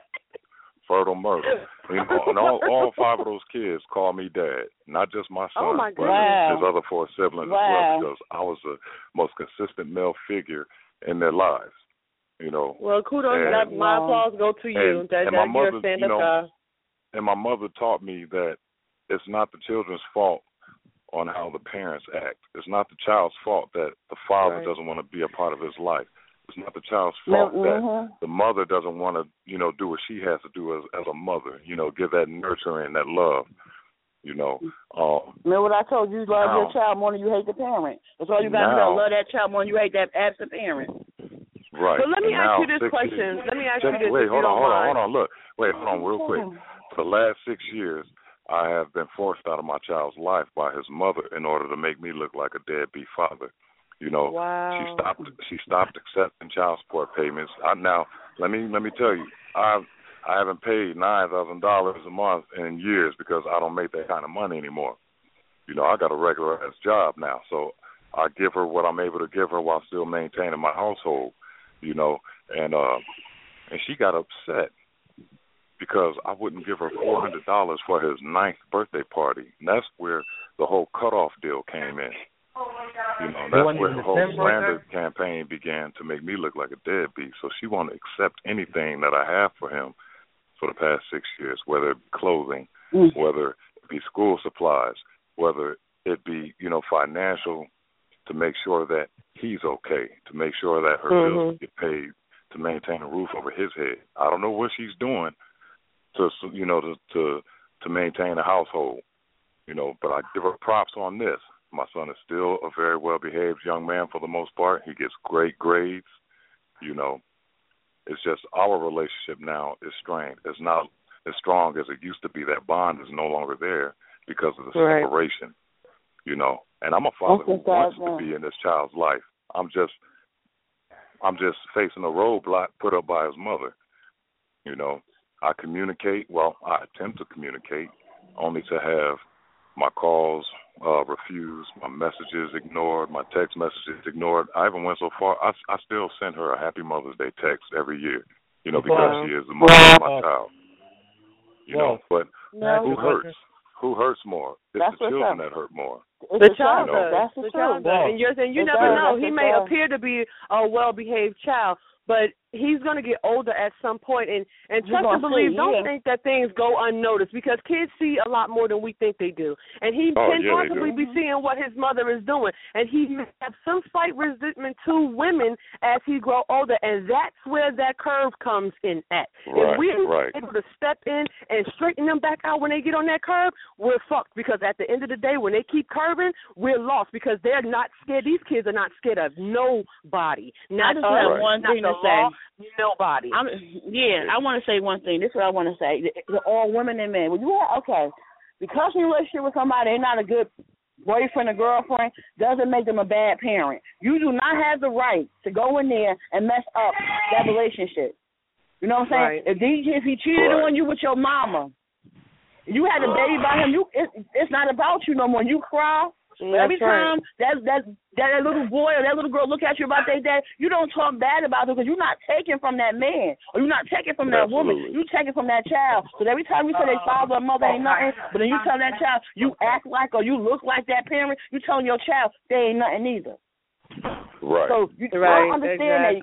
[SPEAKER 9] And all 5 of those kids call me dad, not just my son, but his other 4 siblings as well, because I was the most consistent male figure in their lives.
[SPEAKER 5] Well, kudos. My applause go to you. You're a stand-up guy.
[SPEAKER 9] And my mother taught me that it's not the children's fault on how the parents act. It's not the child's fault that the father doesn't want to be a part of his life. It's not the child's fault that the mother doesn't want to, do what she has to do as a mother. Give that nurturing, that love.
[SPEAKER 7] Remember what I told you? Love your child more than you hate the parent. That's all you got to know. Love that child more than you hate that absent parent.
[SPEAKER 9] Right.
[SPEAKER 5] But let me ask you this question.
[SPEAKER 9] Wait, hold on. Look, hold on real quick. For the last 6 years, I have been forced out of my child's life by his mother in order to make me look like a deadbeat father.
[SPEAKER 5] Wow.
[SPEAKER 9] She stopped accepting child support payments. Now, let me tell you, I haven't paid $9,000 a month in years because I don't make that kind of money anymore. I got a regular ass job now, so I give her what I'm able to give her while still maintaining my household. And she got upset because I wouldn't give her $400 for his 9th birthday party. And that's where the whole cutoff deal came in. That's where the whole slander campaign began to make me look like a deadbeat. So she won't accept anything that I have for him for the past 6 years, whether it be clothing, whether it be school supplies, whether it be, financial, to make sure that he's okay, to make sure that her bills get paid, to maintain a roof over his head. I don't know what she's doing to maintain a household, but I give her props on this. My son is still a very well-behaved young man for the most part. He gets great grades, It's just our relationship now is strained. It's not as strong as it used to be. That bond is no longer there because of the separation, And I'm a father who wants to be in this child's life. I'm just facing a roadblock put up by his mother. I communicate. Well, I attempt to communicate, only to have my calls refused, my messages ignored, my text messages ignored. I even went so far, I still send her a Happy Mother's Day text every year, because she is the mother of my child. But who hurts? Who hurts more? It's the children that hurt more.
[SPEAKER 5] The child does. That's the child does. And you never know. He may appear to be a well-behaved child, but he's going to get older at some point. And trust and believe, don't think that things go unnoticed, because kids see a lot more than we think they do. And he can possibly be seeing what his mother is doing. And he may have some slight resentment to women as he grows older, and that's where that curve comes in at. If we're able to step in and straighten them back out when they get on that curve, we're fucked, because at the end of the day, when they keep curving, we're lost, because they're not scared. These kids are not scared of nobody. Not us,
[SPEAKER 7] one thing to say.
[SPEAKER 5] Nobody.
[SPEAKER 7] I want to say one thing. This is what I want to say. All women and men. Well, because you're in a relationship with somebody, they're not a good boyfriend or girlfriend, doesn't make them a bad parent. You do not have the right to go in there and mess up that relationship. You know what I'm saying? If he cheated on you with your mama, you had a baby by him, it's not about you no more. You cry. Every time that little boy or that little girl look at you about their dad, you don't talk bad about them, because you're not taking from that man, or you're not taking from that woman. You taking from that child. Because every time you say their father or mother ain't nothing, but then you tell that child you act like or you look like that parent, you telling your child they ain't nothing either.
[SPEAKER 9] Right.
[SPEAKER 7] So you don't understand that.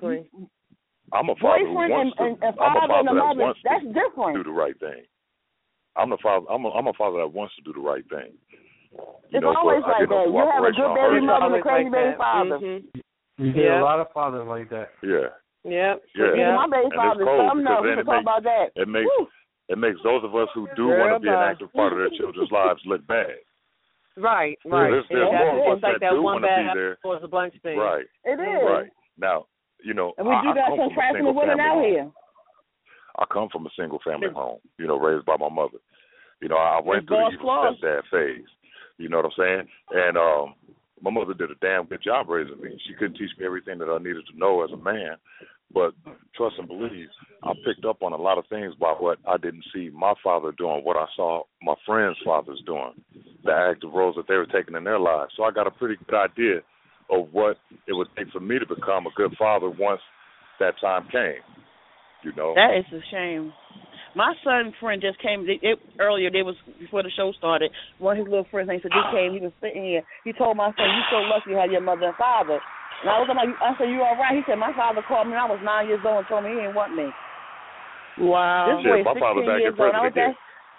[SPEAKER 9] I'm a father who wants to. I'm a father that wants
[SPEAKER 7] that's different.
[SPEAKER 9] Do the right thing. I'm a father that wants to do the right thing.
[SPEAKER 7] It's always like that. You have a good baby mother and a crazy baby father.
[SPEAKER 6] You get a lot of fathers like that.
[SPEAKER 9] Yeah.
[SPEAKER 7] My baby father, something else. We can talk about that.
[SPEAKER 9] It makes those of us who do want to be an active part of their children's lives look bad.
[SPEAKER 5] Right.
[SPEAKER 9] There's more of us that do want to be there.
[SPEAKER 5] It's a bunch of things.
[SPEAKER 9] Right.
[SPEAKER 7] It is.
[SPEAKER 9] Right. Now,
[SPEAKER 7] and we do got some trafficking women out here.
[SPEAKER 9] I come from a single family home, raised by my mother. I went through the evil stepdad phase. You know what I'm saying? And my mother did a damn good job raising me. She couldn't teach me everything that I needed to know as a man, but trust and believe, I picked up on a lot of things by what I didn't see my father doing, what I saw my friends' fathers doing, the active roles that they were taking in their lives. So I got a pretty good idea of what it would take for me to become a good father once that time came.
[SPEAKER 7] That is a shame. My son friend just came earlier. They was before the show started. One of his little friends named Sadiq came. He was sitting here. He told my son, "You so lucky you have your mother and father." And I said, "You all right?" He said, "My father called me when I was 9 years old and told me he didn't want me."
[SPEAKER 5] Wow.
[SPEAKER 7] This boy,
[SPEAKER 9] my father back in prison again.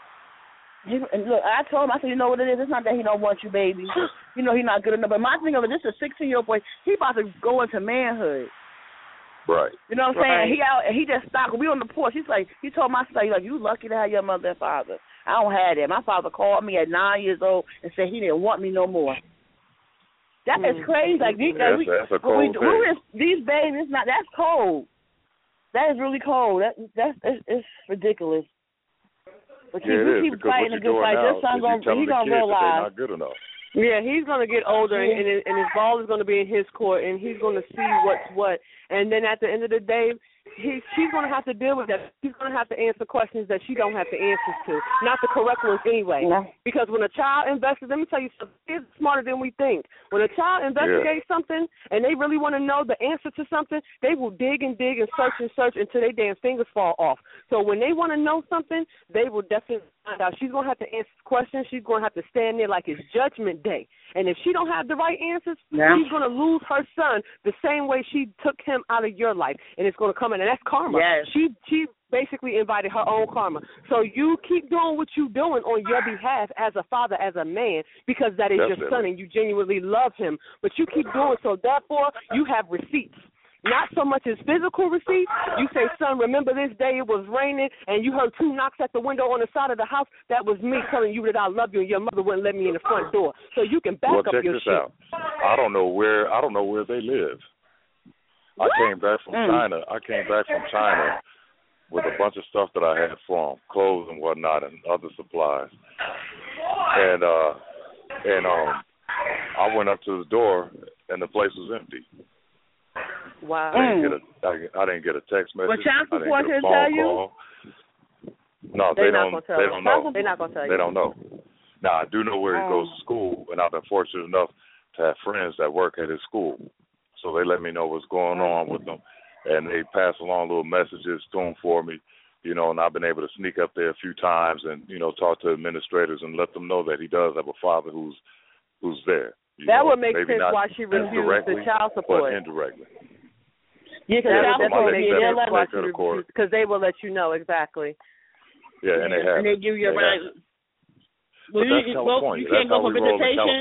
[SPEAKER 7] And look, I told him, I said, "You know what it is? It's not that he don't want you, baby. He's not good enough." But my thing of it, this is a 16-year-old boy. He about to go into manhood.
[SPEAKER 9] Right.
[SPEAKER 7] You know what I'm saying? He just stopped. We on the porch. He told my son, you lucky to have your mother and father. I don't have that. My father called me at 9 years old and said he didn't want me no more. That is crazy. Like
[SPEAKER 9] that's a cold thing.
[SPEAKER 7] These babies, that's cold. That is really cold. It's ridiculous. But
[SPEAKER 9] it
[SPEAKER 7] keep fighting a good fight. Your son's gonna realize.
[SPEAKER 9] Not good enough.
[SPEAKER 5] Yeah, he's going to get older, and his ball is going to be in his court, and he's going to see what's what. And then at the end of the day, she's going to have to deal with that. She's going to have to answer questions that she don't have the answers to, not the correct ones anyway. Yeah. Because when a child investigates, let me tell you something, kids are smarter than we think. When a child investigates something and they really want to know the answer to something, they will dig and search until their damn fingers fall off. So when they want to know something, they will definitely find out. She's going to have to answer questions. She's going to have to stand there like it's Judgment Day. And if she don't have the right answers, she's going to lose her son the same way she took him out of your life. And it's going to come in, and that's karma.
[SPEAKER 7] Yes.
[SPEAKER 5] She basically invited her own karma. So you keep doing what you're doing on your behalf as a father, as a man, because that is your son and you genuinely love him. But you keep doing so. Therefore, you have receipts. Not so much as physical receipts. You say, son, remember this day it was raining and you heard 2 knocks at the window on the side of the house? That was me telling you that I love you and your mother wouldn't let me in the front door. So you can back up your shit.
[SPEAKER 9] Check this out. I don't know where they live.
[SPEAKER 5] What?
[SPEAKER 9] I came back from China with a bunch of stuff that I had for them, clothes and whatnot and other supplies. And I went up to the door and the place was empty.
[SPEAKER 5] Wow.
[SPEAKER 9] I didn't get a text message.
[SPEAKER 7] But child support
[SPEAKER 9] can
[SPEAKER 7] tell you?
[SPEAKER 9] Call. No, they don't know.
[SPEAKER 5] They're not going to tell you.
[SPEAKER 9] They don't know. Now, I do know where he goes to school, and I've been fortunate enough to have friends that work at his school. So they let me know what's going on with them, and they pass along little messages to him for me, and I've been able to sneak up there a few times and, talk to administrators and let them know that he does have a father who's there.
[SPEAKER 5] That would make sense why she refused the child support.
[SPEAKER 9] But indirectly.
[SPEAKER 5] Yeah, because they will let you know exactly.
[SPEAKER 9] Yeah, and they have.
[SPEAKER 7] And they give you a right.
[SPEAKER 9] But that's California.
[SPEAKER 7] You can't go for visitation.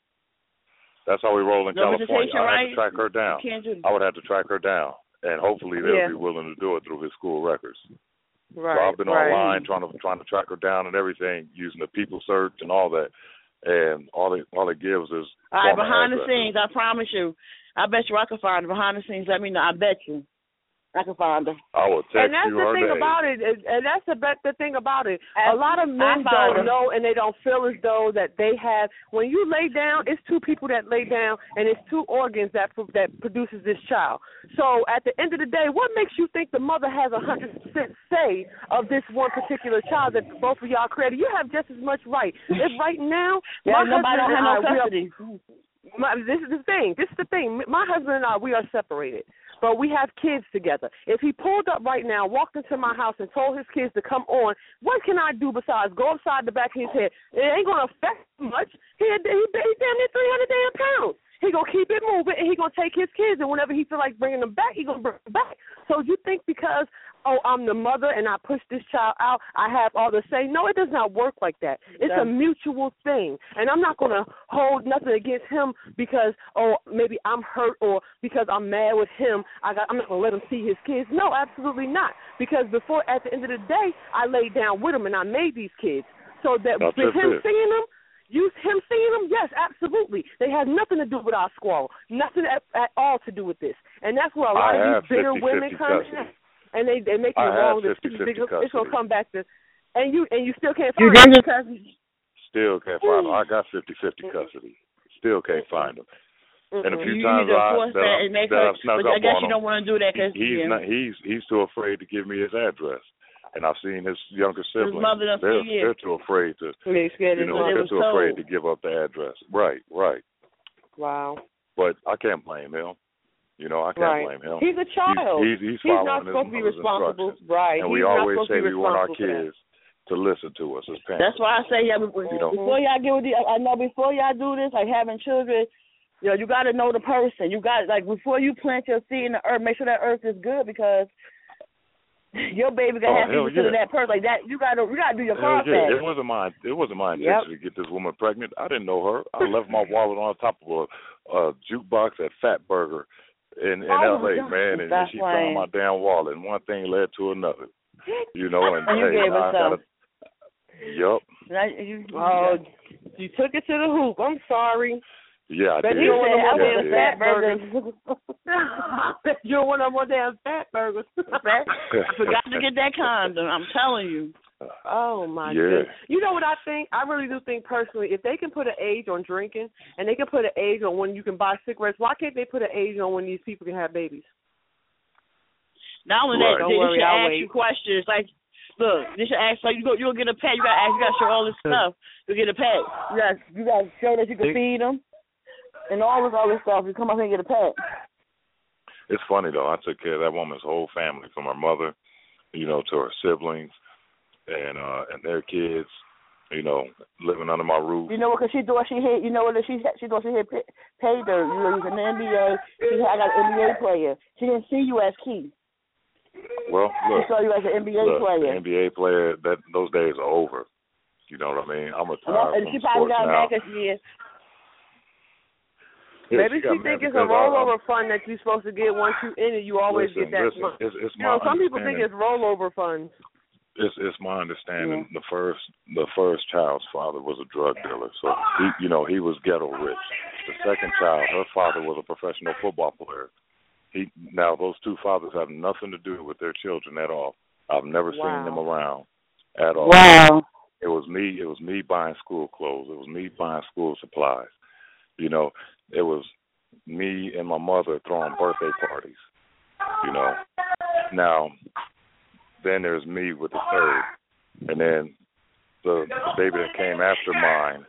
[SPEAKER 9] That's how we roll in California. I have to track her down.
[SPEAKER 7] I
[SPEAKER 9] would have to track her down, and hopefully they'll be willing to do it through his school records.
[SPEAKER 5] Right.
[SPEAKER 9] So I've been online trying to track her down and everything, using the people search and all that, and all it gives is.
[SPEAKER 7] All right, behind the scenes, I promise you. I bet you I can find her. Behind the scenes, let me know. I bet you I can find her.
[SPEAKER 9] I will text you her name.
[SPEAKER 5] And that's the thing about it. A lot of men don't know and they don't feel as though that they have. When you lay down, it's 2 people that lay down, and it's 2 organs that produces this child. So at the end of the day, what makes you think the mother has 100% say of this one particular child that both of y'all created? You have just as much right. If right now,
[SPEAKER 7] nobody don't have no custody.
[SPEAKER 5] This is the thing. My husband and I, we are separated, but we have kids together. If he pulled up right now, walked into my house and told his kids to come on, what can I do besides go upside the back of his head? It ain't going to affect him much. He's damn near 300 damn pounds. He going to keep it moving, and he going to take his kids, and whenever he feel like bringing them back, he going to bring them back. So you think because, I'm the mother and I push this child out, I have all the say? No, it does not work like that. It's a mutual thing, and I'm not going to hold nothing against him because, maybe I'm hurt or because I'm mad with him. I'm not going to let him see his kids. No, absolutely not, because at the end of the day, I laid down with him and I made these kids. So that with him seeing them, him seeing them, yes, absolutely. They had nothing to do with our squabble, nothing at all to do with this. And that's where a lot of these bitter women come in, and they make the wrong decision. It's gonna come back to, and you still can't find them.
[SPEAKER 9] Still can't find them. I got 50-50 custody. Still can't find them. And a few times I've snuck up on him.
[SPEAKER 7] I guess you don't want to do that because
[SPEAKER 9] he's too afraid to give me his address. And I've seen his younger siblings. They're too afraid to. They're too afraid to give up the address. Right.
[SPEAKER 5] Wow.
[SPEAKER 9] But I can't blame him. I can't blame him.
[SPEAKER 5] He's a child.
[SPEAKER 9] He's
[SPEAKER 5] not supposed to be responsible. Right.
[SPEAKER 9] And we always say we want our kids to listen to us as parents.
[SPEAKER 7] That's why I say, before y'all get with before y'all do this, like having children, you got to know the person. You got before you plant your seed in the earth, make sure that earth is good because. Your baby gonna have to consider that person like that. You gotta do your process.
[SPEAKER 9] Yeah. It wasn't my intention to get this woman pregnant. I didn't know her. I left my wallet on top of a jukebox at Fat Burger in L.A., man, and she found my damn wallet, and one thing led to another. You know, and
[SPEAKER 7] you gave
[SPEAKER 9] I got to. Yup.
[SPEAKER 5] You took it to the hoop. I'm sorry.
[SPEAKER 9] Yeah, I did.
[SPEAKER 5] You don't want no more damn fat
[SPEAKER 7] burgers.
[SPEAKER 5] You don't want no more damn fat burgers.
[SPEAKER 7] I forgot to get that condom. I'm telling you.
[SPEAKER 5] Oh, my goodness. You know what I think? I really do think personally, if they can put an age on drinking and they can put an age on when you can buy cigarettes, why can't they put an age on when these people can have babies?
[SPEAKER 7] Not only that, they should ask you questions like, look, they should ask, like, you'll get a pet. You got to show all this stuff. You'll get a pet. You got to show that you can feed them and all this other stuff. You come up here and get a pet.
[SPEAKER 9] It's funny, though. I took care of that woman's whole family, from her mother, you know, to her siblings. And their kids, you know, living under my roof.
[SPEAKER 7] You know what? Because she thought she had, you know what? She thought she had paid her. You know, in the NBA. I got an NBA player. She didn't see you as Keith.
[SPEAKER 9] Well, look.
[SPEAKER 7] She saw you as an NBA player.
[SPEAKER 9] The NBA player, those days are over. You know what I mean? I'm retired from
[SPEAKER 7] she probably
[SPEAKER 9] sports
[SPEAKER 7] got
[SPEAKER 9] now.
[SPEAKER 7] back as she is.
[SPEAKER 5] Maybe she think it's a rollover fund that you're supposed to get once you in it. You always get that money.
[SPEAKER 9] It's
[SPEAKER 5] you know, some people think it's rollover funds.
[SPEAKER 9] It's my understanding the first child's father was a drug dealer, so he was ghetto rich. The second child, her father was a professional football player. Now those two fathers have nothing to do with their children at all. I've never seen them around at all.
[SPEAKER 7] Wow.
[SPEAKER 9] It was me buying school clothes. It was me buying school supplies. You know, it was me and my mother throwing birthday parties. You know, now. Then there's me with the third, and then the baby that came after mine.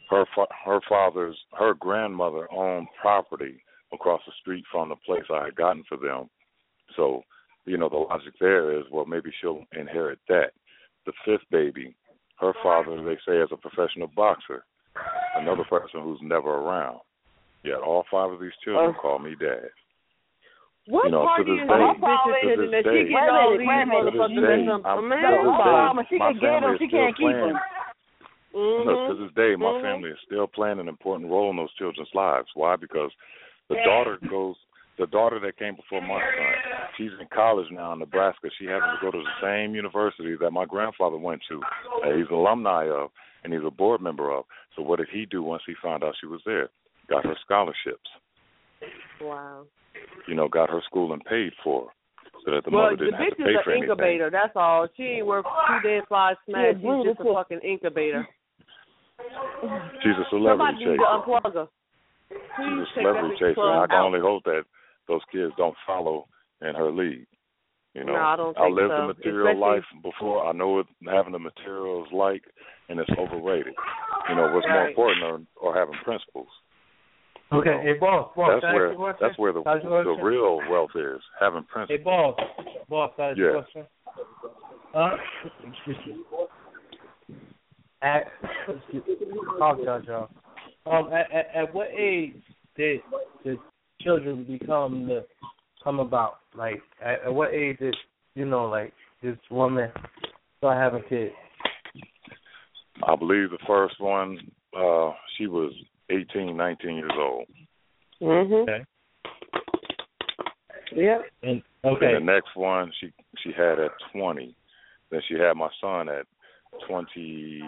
[SPEAKER 9] Her grandmother owned property across the street from the place I had gotten for them. So, you know, the logic there is, well, maybe she'll inherit that. The fifth baby, her father, they say, is a professional boxer, another person who's never around. Yet all five of these children call me dad.
[SPEAKER 5] What party is this bitch in that she getting all these motherfuckers?
[SPEAKER 7] She can get them, she can't keep them.
[SPEAKER 9] To this day, my family is still playing an important role in those children's lives. Why? Because the daughter that came before my son, she's in college now in Nebraska. She happens to go to the same university that my grandfather went to. He's an alumni of, and he's a board member of. So what did he do once he found out she was there? Got her scholarships.
[SPEAKER 5] Wow.
[SPEAKER 9] You know, got her schooling paid for, so that the mother didn't have to pay for anything.
[SPEAKER 5] The bitch is an incubator, that's all. She ain't worth 2 dead flies smash. She's just a fucking incubator.
[SPEAKER 9] She's a celebrity chaser.
[SPEAKER 5] Somebody need to unplug her.
[SPEAKER 9] She's a celebrity chaser, and I can only hope that those kids don't follow in her lead. You know,
[SPEAKER 5] no, I don't think
[SPEAKER 9] I lived
[SPEAKER 5] so.
[SPEAKER 9] the material life before. I know what having the material is like, and it's overrated. You know, what's more important are having principles.
[SPEAKER 6] Okay, hey, boss,
[SPEAKER 9] that's where the real wealth is, having principles.
[SPEAKER 6] Hey, boss, that's your question. Apologize, y'all. At what age did the children come about? Like, at what age did this woman start having kids?
[SPEAKER 9] I believe the first one, she was 18, 19 years old.
[SPEAKER 5] Mhm.
[SPEAKER 6] Okay.
[SPEAKER 5] Yeah.
[SPEAKER 9] And the next one she had at 20. Then she had my son at 26.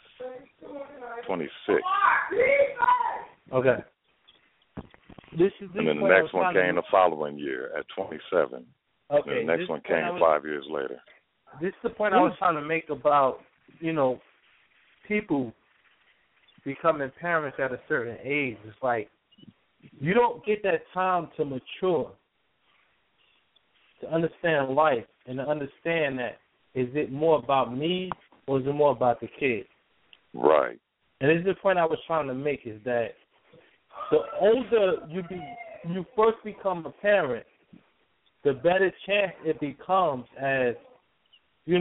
[SPEAKER 6] Okay.
[SPEAKER 9] And then the next one came the following year at 27.
[SPEAKER 6] Okay.
[SPEAKER 9] And the next one came 5 years later.
[SPEAKER 6] This is the point I was trying to make about, people becoming parents at a certain age. It's like you don't get that time to mature, to understand life, and to understand that is it more about me or is it more about the kid?
[SPEAKER 9] Right.
[SPEAKER 6] And this is the point I was trying to make, is that the older you first become a parent, the better chance it becomes as you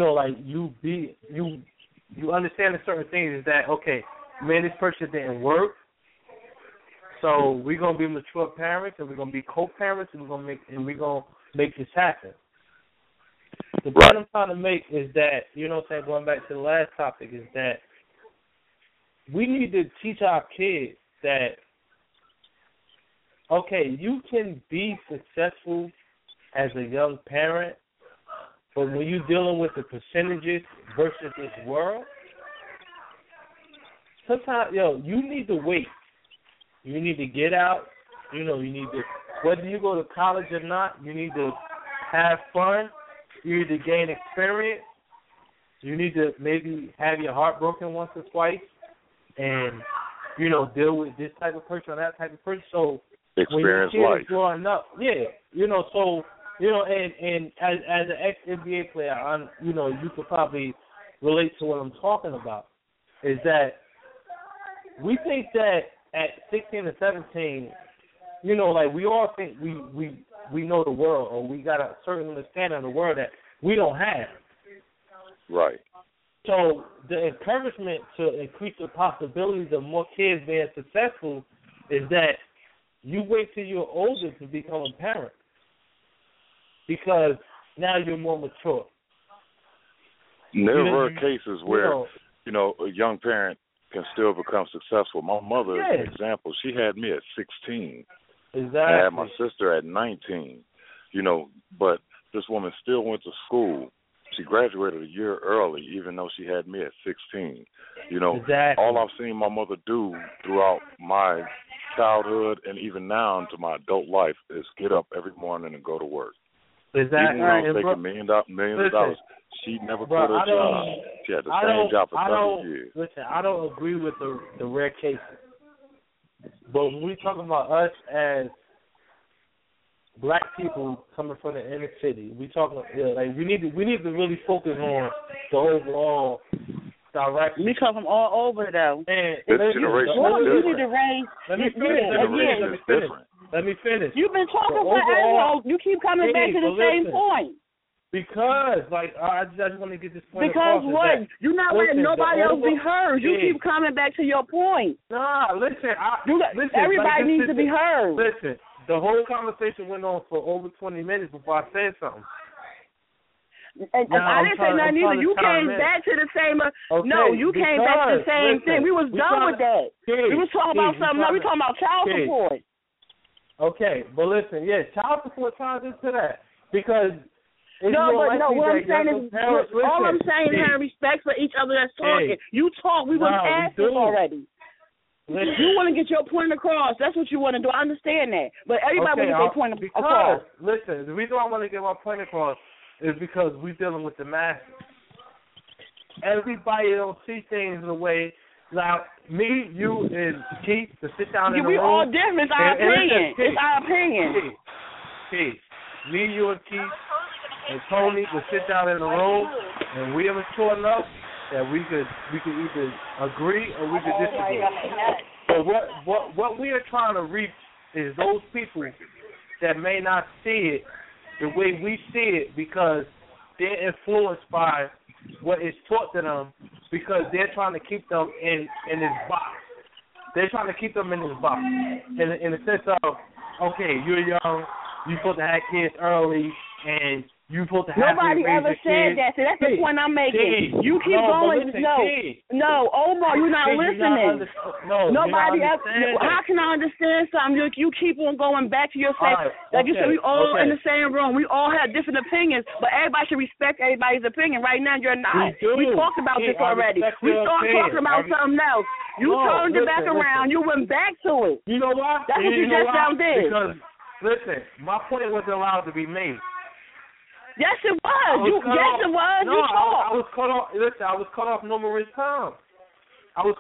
[SPEAKER 6] understand that certain things is that, okay, man, this person didn't work, so we're gonna be mature parents and we're gonna be co-parents and we're gonna make this happen. The point I'm trying to make is that, going back to the last topic, is that we need to teach our kids that okay, you can be successful as a young parent, but when you're dealing with the percentages versus this world, sometimes, you need to wait. You need to get out. You need to, whether you go to college or not, you need to have fun. You need to gain experience. You need to maybe have your heart broken once or twice and, deal with this type of person or that type of person. So
[SPEAKER 9] experience
[SPEAKER 6] when your
[SPEAKER 9] life.
[SPEAKER 6] kid is growing up, so, and as an ex-NBA player, you could probably relate to what I'm talking about, is that we think that at 16 or 17, we all think we know the world, or we got a certain understanding of the world that we don't have.
[SPEAKER 9] Right.
[SPEAKER 6] So the encouragement to increase the possibilities of more kids being successful is that you wait till you're older to become a parent, because now you're more mature.
[SPEAKER 9] There were cases where, a young parent can still become successful. My mother, as an example, she had me at 16.
[SPEAKER 6] Exactly.
[SPEAKER 9] I had my sister at 19. But this woman still went to school. She graduated a year early, even though she had me at 16.
[SPEAKER 6] Exactly.
[SPEAKER 9] All I've seen my mother do throughout my childhood and even now into my adult life is get up every morning and go to work.
[SPEAKER 6] Exactly.
[SPEAKER 9] Even when I was making millions of dollars, she never quit her job. She had the same job for 30 years.
[SPEAKER 6] Listen, I don't agree with the rare cases. But when we talking about us as black people coming from the inner city, we talking we need to really focus on the overall direction.
[SPEAKER 7] We come from all over though.
[SPEAKER 9] And this generation is different.
[SPEAKER 6] Let me finish.
[SPEAKER 7] You've been talking forever. You keep coming back to the same point.
[SPEAKER 6] Because, I just want to get this point
[SPEAKER 7] across. Because what? You're not letting nobody else be heard. You keep coming back to your point.
[SPEAKER 6] Nah, listen.
[SPEAKER 7] Everybody needs to be heard.
[SPEAKER 6] Listen, the whole conversation went on for over 20 minutes before I said something.
[SPEAKER 7] And I didn't say nothing either. You came back to the same. You came back to the same thing. We was done with that. We was talking about something else. We talking about child support.
[SPEAKER 6] Okay, but listen, child support ties into that because.
[SPEAKER 7] What I'm saying is, all I'm saying is having respect for each other that's talking. You talk, we want to ask this already. Listen. You want to get your point across. That's what you want to do. I understand that. But everybody wants to get their point across.
[SPEAKER 6] Listen, the reason why I want to get my point across is because we're dealing with the masses. Everybody don't see things the way. Now, me, you, and Keith to sit down in the room.
[SPEAKER 7] We all different. It's our opinion. It's our opinion.
[SPEAKER 6] Keith, me, you, and Keith, and Tony would sit down in the room, and we are mature enough that we could either agree or we could disagree. But what we are trying to reach is those people that may not see it the way we see it because they're influenced by what is taught to them because they're trying to keep them in this box. They're trying to keep them in this box in the sense of, okay, you're young, you're supposed to have kids early, and you're supposed to have
[SPEAKER 7] nobody ever said that. So that's the point I'm making. You keep going. No, Omar, you're not listening. Nobody ever. How can I understand something? You keep on going back to your same. Like you said, we all in the same room. We all have different opinions, but everybody should respect everybody's opinion. Right now, you're not. We talked about this already. We started talking about something else. You turned it back around. You went back to it.
[SPEAKER 6] You know what?
[SPEAKER 7] That's what you just now did.
[SPEAKER 6] Because, listen, my point wasn't allowed to be made.
[SPEAKER 7] Yes, it was. Yes, it was.
[SPEAKER 6] No, I was cut off. Listen, I was cut off numerous times. For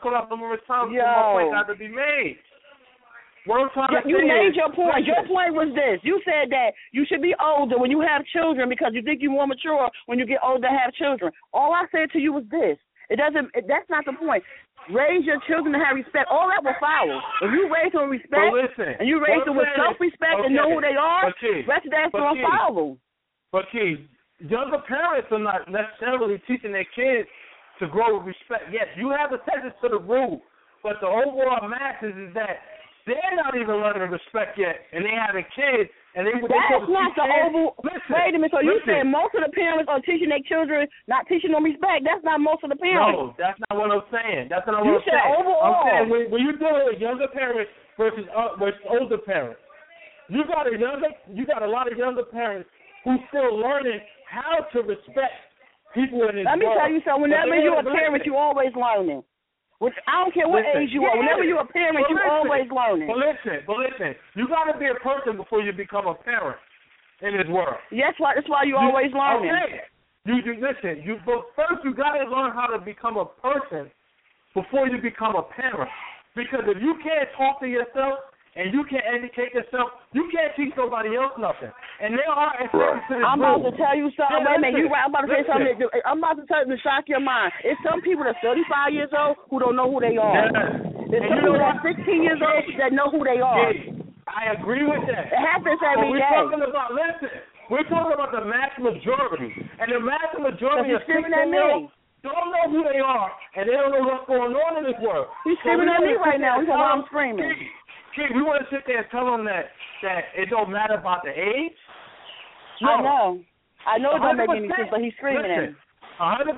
[SPEAKER 6] my point got to be made. What I'm trying to say
[SPEAKER 7] you made your point. Your point was this. You said that you should be older when you have children because you think you're more mature when you get older to have children. All I said to you was this. That's not the point. Raise your children to have respect. All that will follow. If you raise them with respect and you raise them with self-respect and know who they are, that's going to follow.
[SPEAKER 6] But, Keith, younger parents are not necessarily teaching their kids to grow with respect. Yes, you have attention to the rule, but the overall masses is that they're not even learning respect yet, and they having kids, and they
[SPEAKER 7] that's not the overall. Wait a minute. So you said most of the parents are teaching their children, not teaching them respect. That's not most of the parents.
[SPEAKER 6] No, that's not what I'm saying. That's not what I'm saying.
[SPEAKER 7] You said overall.
[SPEAKER 6] I'm saying when you're dealing with younger parents versus older parents, You got a lot of younger parents who still learning how to respect people in this world.
[SPEAKER 7] Let me tell you something. Whenever you're a parent, you're always learning. I don't care what age you are. Whenever you're a parent, you're always learning.
[SPEAKER 6] But listen. You got to be a person before you become a parent in this world.
[SPEAKER 7] That's why you're always learning.
[SPEAKER 6] Okay. But first you got to learn how to become a person before you become a parent. Because if you can't talk to yourself and you can't educate yourself, you can't teach nobody else nothing. And there are exceptions to this
[SPEAKER 7] I'm about to tell you something. Wait a minute. You're right. I'm about to say something. I'm about to tell you to shock your mind. It's some people that's 35 years old who don't know who they are. There's some people that's 16 years old that know who they are.
[SPEAKER 6] I agree with that.
[SPEAKER 7] It happens every day.
[SPEAKER 6] We're talking about the mass majority. And the mass majority of 16-year-olds don't know who they are, and they don't know what's going on in this world.
[SPEAKER 7] He's screaming at me right now. He's while I'm screaming.
[SPEAKER 6] Kid, we want to sit there and tell them that it don't matter about the age?
[SPEAKER 7] No. I know it don't make any sense, but he's screaming at me.
[SPEAKER 6] 100%,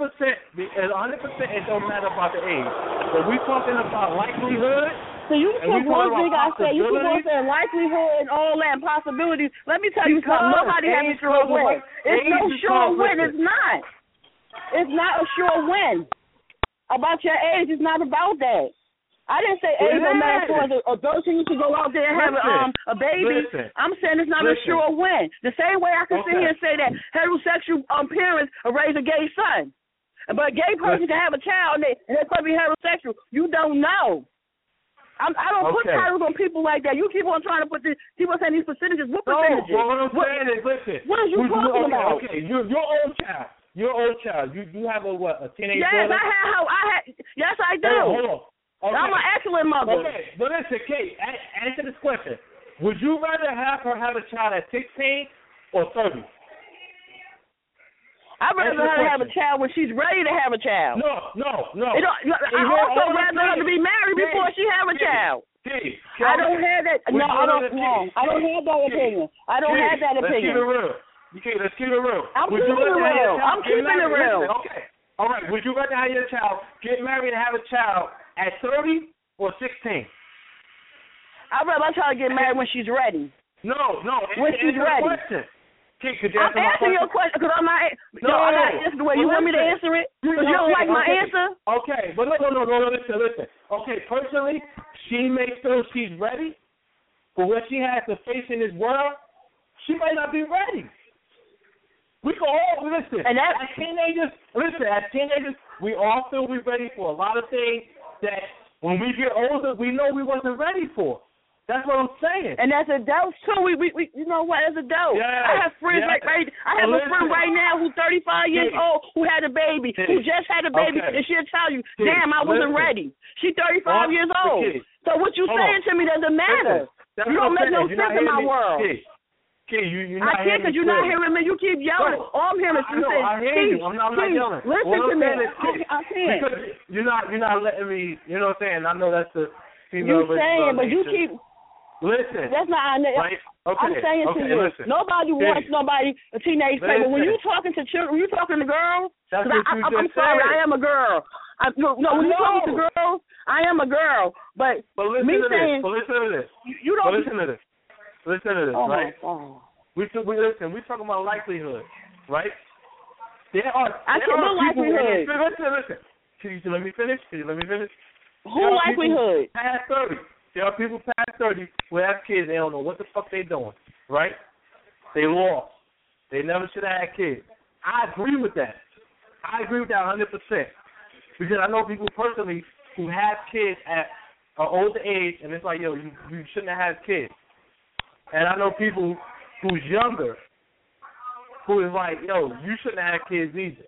[SPEAKER 6] it don't matter about the age. But we're talking about likelihood.
[SPEAKER 7] So you took one thing I said. You keep on saying likelihood and all that and possibilities. Let me tell you something. Nobody has a sure win. It's no sure win. It's not. It's not a sure win. About your age, it's not about that. I didn't say age don't matter for a 13 to go out there and have a baby. I'm saying it's not a sure win. The same way I can sit here and say that heterosexual parents raise a gay son. But a gay person can have a child and they're probably heterosexual. You don't know. I don't put titles on people like that. You keep on trying to put this. People saying these percentages. What percentages?
[SPEAKER 6] No, what I'm saying is, listen.
[SPEAKER 7] What are you talking about?
[SPEAKER 6] Okay, your own child. Your old child. You have a teenage
[SPEAKER 7] daughter? Yes, I do.
[SPEAKER 6] Hold on. Okay.
[SPEAKER 7] I'm an excellent mother.
[SPEAKER 6] Okay, but listen, Kate, answer this question. Would you rather have her have a child at 16 or 30?
[SPEAKER 7] I'd rather her have a child when she's ready to have a child.
[SPEAKER 6] No.
[SPEAKER 7] I also rather her to be married before she have a child. I don't have that. No, I don't have that opinion. I don't have that opinion.
[SPEAKER 6] Let's keep it real.
[SPEAKER 7] I'm keeping it real.
[SPEAKER 6] Okay. All right. Would you rather have your child get married and have a child at 30 or 16?
[SPEAKER 7] I'd rather my child get married when she's ready.
[SPEAKER 6] No.
[SPEAKER 7] When she's ready. I'm answering your question because I'm not answering the way you want me to answer it. Because you don't like my answer.
[SPEAKER 6] Okay, but no. Listen. Okay, personally, she may feel she's ready, but what she has to face in this world, she might not be ready. We can all listen. And as teenagers, we all feel we're ready for a lot of things that when we get older, we know we wasn't ready for. That's what I'm saying.
[SPEAKER 7] And as adults too, we you know what? As adults, I have friends I have a friend right now who's 35 years old who had a baby, who just had a baby, and she'll tell you, "Damn, I wasn't ready." She's 35 years old. So what you saying to me doesn't matter. You don't make no sense in my world.
[SPEAKER 6] You're
[SPEAKER 7] I can't because you're not hearing me. You keep yelling. All I'm hearing is you say,
[SPEAKER 6] I hear you. I'm not yelling.
[SPEAKER 7] Listen to me. I can't.
[SPEAKER 6] Because you're not letting me. You know what I'm saying? I know that's the female.
[SPEAKER 7] You're saying, but you keep.
[SPEAKER 6] Listen.
[SPEAKER 7] That's not.
[SPEAKER 6] Right? Okay.
[SPEAKER 7] I'm saying to you,
[SPEAKER 6] listen.
[SPEAKER 7] nobody wants a teenage play. But when you talking to children, when you talking to girls,
[SPEAKER 6] that's what you
[SPEAKER 7] I'm sorry, I am a girl. When you talking to girls, I am a girl. But me saying,
[SPEAKER 6] listen to this.
[SPEAKER 7] You don't
[SPEAKER 6] listen to this. Listen to this, right? We listen. We're talking about likelihood, right? There are
[SPEAKER 7] likelihood.
[SPEAKER 6] Listen. Can you let me finish?
[SPEAKER 7] Who likelihood?
[SPEAKER 6] Past 30. There are people past 30 who have kids. They don't know what the fuck they doing, right? They lost. They never should have had kids. I agree with that. 100%. Because I know people personally who have kids at an older age, and it's like, yo, you shouldn't have had kids. And I know people who's younger who is like, yo, you shouldn't have kids either.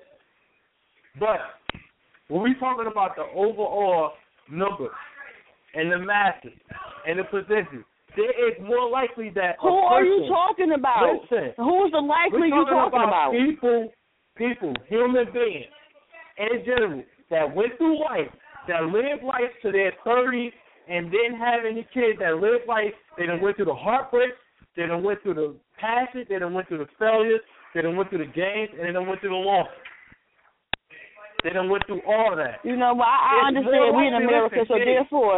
[SPEAKER 6] But when we're talking about the overall numbers and the masses and the percentages, there is more likely that
[SPEAKER 7] Who are you talking about?
[SPEAKER 6] Listen.
[SPEAKER 7] Who's the likely you talking about?
[SPEAKER 6] People, human beings, in general, that went through life, that lived life to their 30s and didn't have any kids, that lived life, they done went through the heartbreaks, they done went through the passion, they done went through the failures, they done went through the gains, and they done went through the losses. They done went through all of that.
[SPEAKER 7] You know, I understand we're in America, so therefore,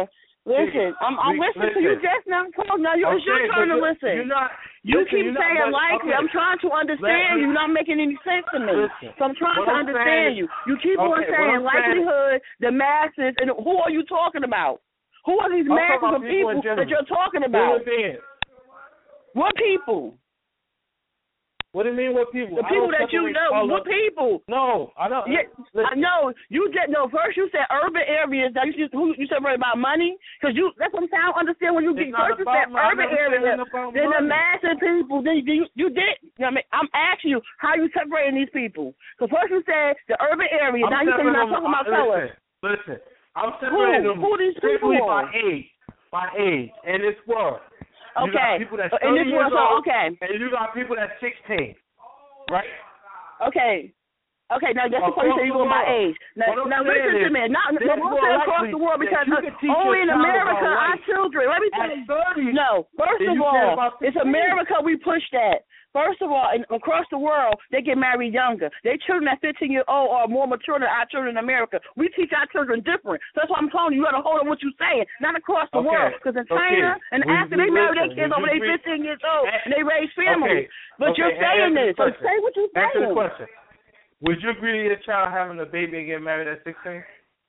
[SPEAKER 7] Listen, I'm listening to you just now. Now it's your turn to listen. You keep saying likely. I'm trying to understand you. You're not making any sense to me. So I'm trying to understand you. You keep on saying likelihood, the masses, and who are you talking about? Who are these masses of people that you're talking about? What people?
[SPEAKER 6] What do you mean, what people?
[SPEAKER 7] The people that you know. What people?
[SPEAKER 6] No, I don't.
[SPEAKER 7] Yeah, I know. You just no. First, you said urban areas. Now you said about money because you. That's what I'm saying. I don't understand when you get first. You said urban areas. Then the massive people. Then you did. I mean, I'm asking you how you separating these people. Because first you said the urban areas. Now you say you're not talking about color.
[SPEAKER 6] Listen. I'm separating them.
[SPEAKER 7] Who these people
[SPEAKER 6] by age, and this world. You got people that's 30 years old, and you got people that's 16, right?
[SPEAKER 7] Okay, now that's the point you say you're going by age. Now listen to me. Not across the world because only in America our children. Let me tell you. No, first of all, it's America we push that. First of all, across the world, they get married younger. Their children at 15 years old are more mature than our children in America. We teach our children different. So that's why I'm telling you, you got to hold on what you're saying, not across the world. Because in China and after they marry their kids over they 15 years old and they raise families. But you're saying this. So say what you're saying.
[SPEAKER 6] Answer the question. Would you agree to your child having a baby and getting married at 16?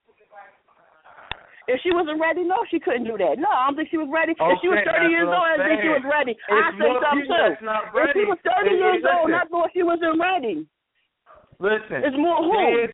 [SPEAKER 7] If she wasn't ready, no, she couldn't do that. No, I don't think she was ready. If she was 30 years old, I don't think she was ready. I'd say something too. If she was 30 years old, I thought she wasn't ready.
[SPEAKER 6] Listen,
[SPEAKER 7] it's more who?
[SPEAKER 6] There's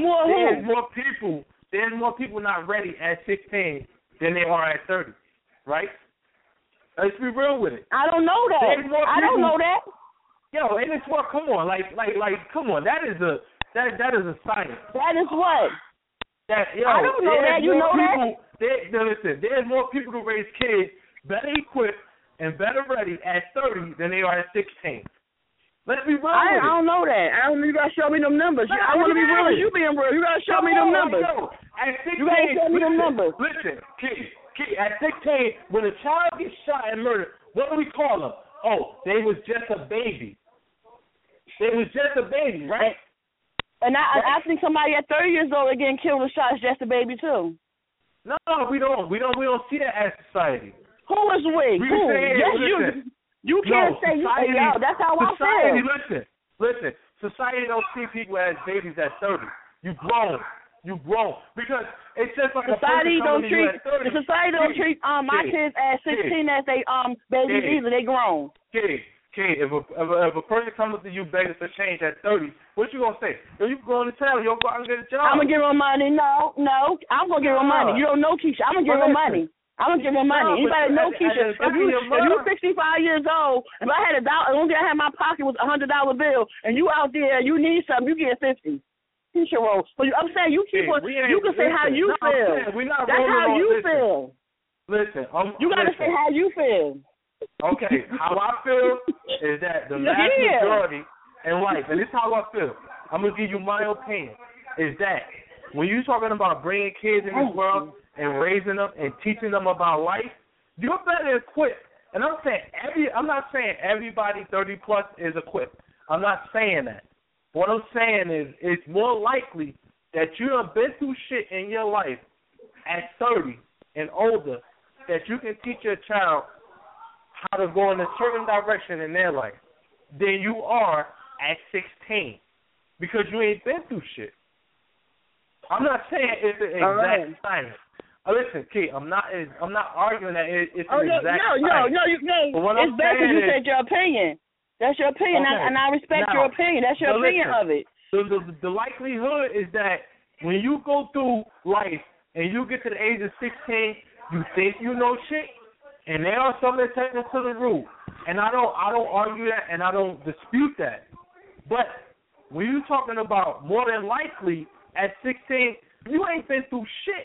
[SPEAKER 6] more people not ready at 16 than they are at 30, right? Let's be real with it.
[SPEAKER 7] I don't know that. I don't know that.
[SPEAKER 6] Yo, and it's what? Come on, come on. That is a science.
[SPEAKER 7] That is what.
[SPEAKER 6] I
[SPEAKER 7] don't know that. You know that?
[SPEAKER 6] Listen, there's more people to raise kids better equipped and better ready at 30 than they are at 16. Let's be real. I
[SPEAKER 7] don't know that. You got to show me them numbers. I want to be real as you being real. You got to show me them numbers.
[SPEAKER 6] At 16,
[SPEAKER 7] you got to show me them numbers.
[SPEAKER 6] Listen, kid, at 16, when a child gets shot and murdered, what do we call them? Oh, they was just a baby. They was just a baby, right?
[SPEAKER 7] And I think somebody at 30 years old getting killed and shot is just a baby too.
[SPEAKER 6] No, we don't see that as society.
[SPEAKER 7] Who is we? Who? Yes, you can't say
[SPEAKER 6] society,
[SPEAKER 7] yo. That's how I feel.
[SPEAKER 6] Listen. Society don't see people as babies at 30. You grown because it's just like
[SPEAKER 7] society don't treat my kids at 16 as they babies either. They grown.
[SPEAKER 6] If a person comes up to you begging for change at 30, what you gonna say? You go in the town, you go out and get a job.
[SPEAKER 7] I'm gonna give her money. No, I'm gonna give her money. You don't know Keisha. I'm gonna give her money. Anybody know Keisha? If you're 65 years old, if I had $1, the only thing I had in my pocket was $100 bill, and you out there, you need something, you get 50. Keisha roll. But I'm saying you keep on. You can say how you feel. That's how you feel.
[SPEAKER 6] Listen,
[SPEAKER 7] you gotta say how you feel.
[SPEAKER 6] Okay, how I feel is that the vast majority in life, and this is how I feel. I'm gonna give you my opinion. Is that when you're talking about bringing kids in this world and raising them and teaching them about life, you're better equipped. And I'm not saying everybody 30 plus is equipped. I'm not saying that. What I'm saying is it's more likely that you have been through shit in your life at 30 and older that you can teach your child how to go in a certain direction in their life than you are at 16 because you ain't been through shit. I'm not saying it's an exact science. Listen, Kate, I'm not arguing that it's an exact science.
[SPEAKER 7] No. It's better you said your opinion. That's your opinion, and I respect your opinion. That's your opinion of it.
[SPEAKER 6] The likelihood is that when you go through life and you get to the age of 16, you think you know shit, and there are some that take it to the root. And I don't argue that, and I don't dispute that. But when you're talking about more than likely at 16, you ain't been through shit.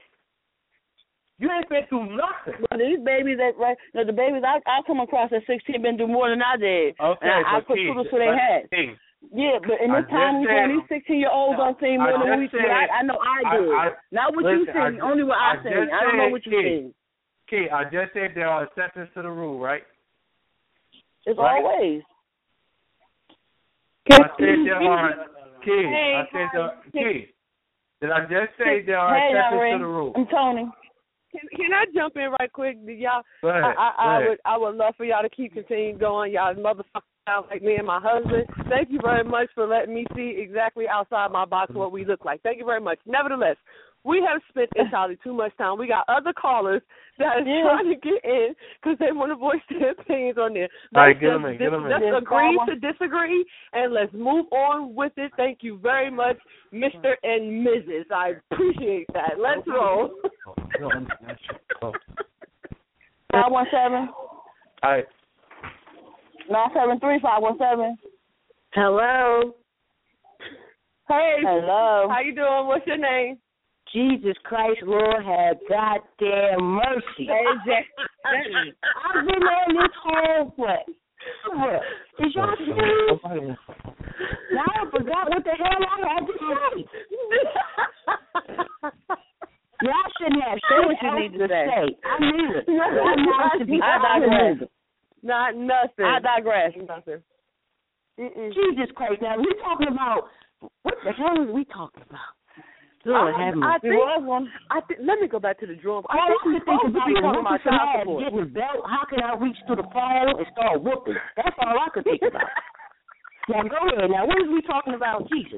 [SPEAKER 6] You ain't been through nothing.
[SPEAKER 7] Well, these babies the babies I come across at 16 been through more than I did.
[SPEAKER 6] Okay,
[SPEAKER 7] and I put kudos to their head. Yeah, but in this time, these 16-year-olds don't see more than we see. I know I did. Not what you see, only what I see. I don't know what you see.
[SPEAKER 6] Kate, I just said there are exceptions to the rule, right?
[SPEAKER 7] It's always.
[SPEAKER 6] I said there are. Kate, did I just say there are exceptions to the rule?
[SPEAKER 7] I'm Tony.
[SPEAKER 5] Can I jump in right quick? Y'all,
[SPEAKER 6] Go ahead.
[SPEAKER 5] I would love for y'all to keep continuing going. Y'all motherfuckers sound like me and my husband. Thank you very much for letting me see exactly outside my box what we look like. Thank you very much. Nevertheless, we have spent entirely too much time. We got other callers that are trying to get in because they want to voice their opinions on there.
[SPEAKER 6] All right, get them in.
[SPEAKER 5] Let's agree to disagree, and let's move on with it. Thank you very much, Mr. and Mrs. I appreciate that. Let's roll.
[SPEAKER 7] 517.
[SPEAKER 6] All right.
[SPEAKER 7] 973-517.
[SPEAKER 10] Hello.
[SPEAKER 5] Hey.
[SPEAKER 7] Hello.
[SPEAKER 5] How you doing? What's your name?
[SPEAKER 10] Jesus Christ, Lord, have goddamn mercy. I've been on this whole what? Is y'all serious? Now I forgot what the hell I had to say. Y'all shouldn't have said what you need to say. I mean it.
[SPEAKER 7] I digress.
[SPEAKER 5] Not nothing.
[SPEAKER 7] I digress.
[SPEAKER 5] Nothing.
[SPEAKER 10] Jesus Christ, now we're talking about, what the hell are we talking about? Lord,
[SPEAKER 5] let me go back to the drawing.
[SPEAKER 10] I think about getting a belt. How can I reach to the phone and start whooping? That's all I could think about. Now go ahead. Now what is we talking about, Jesus?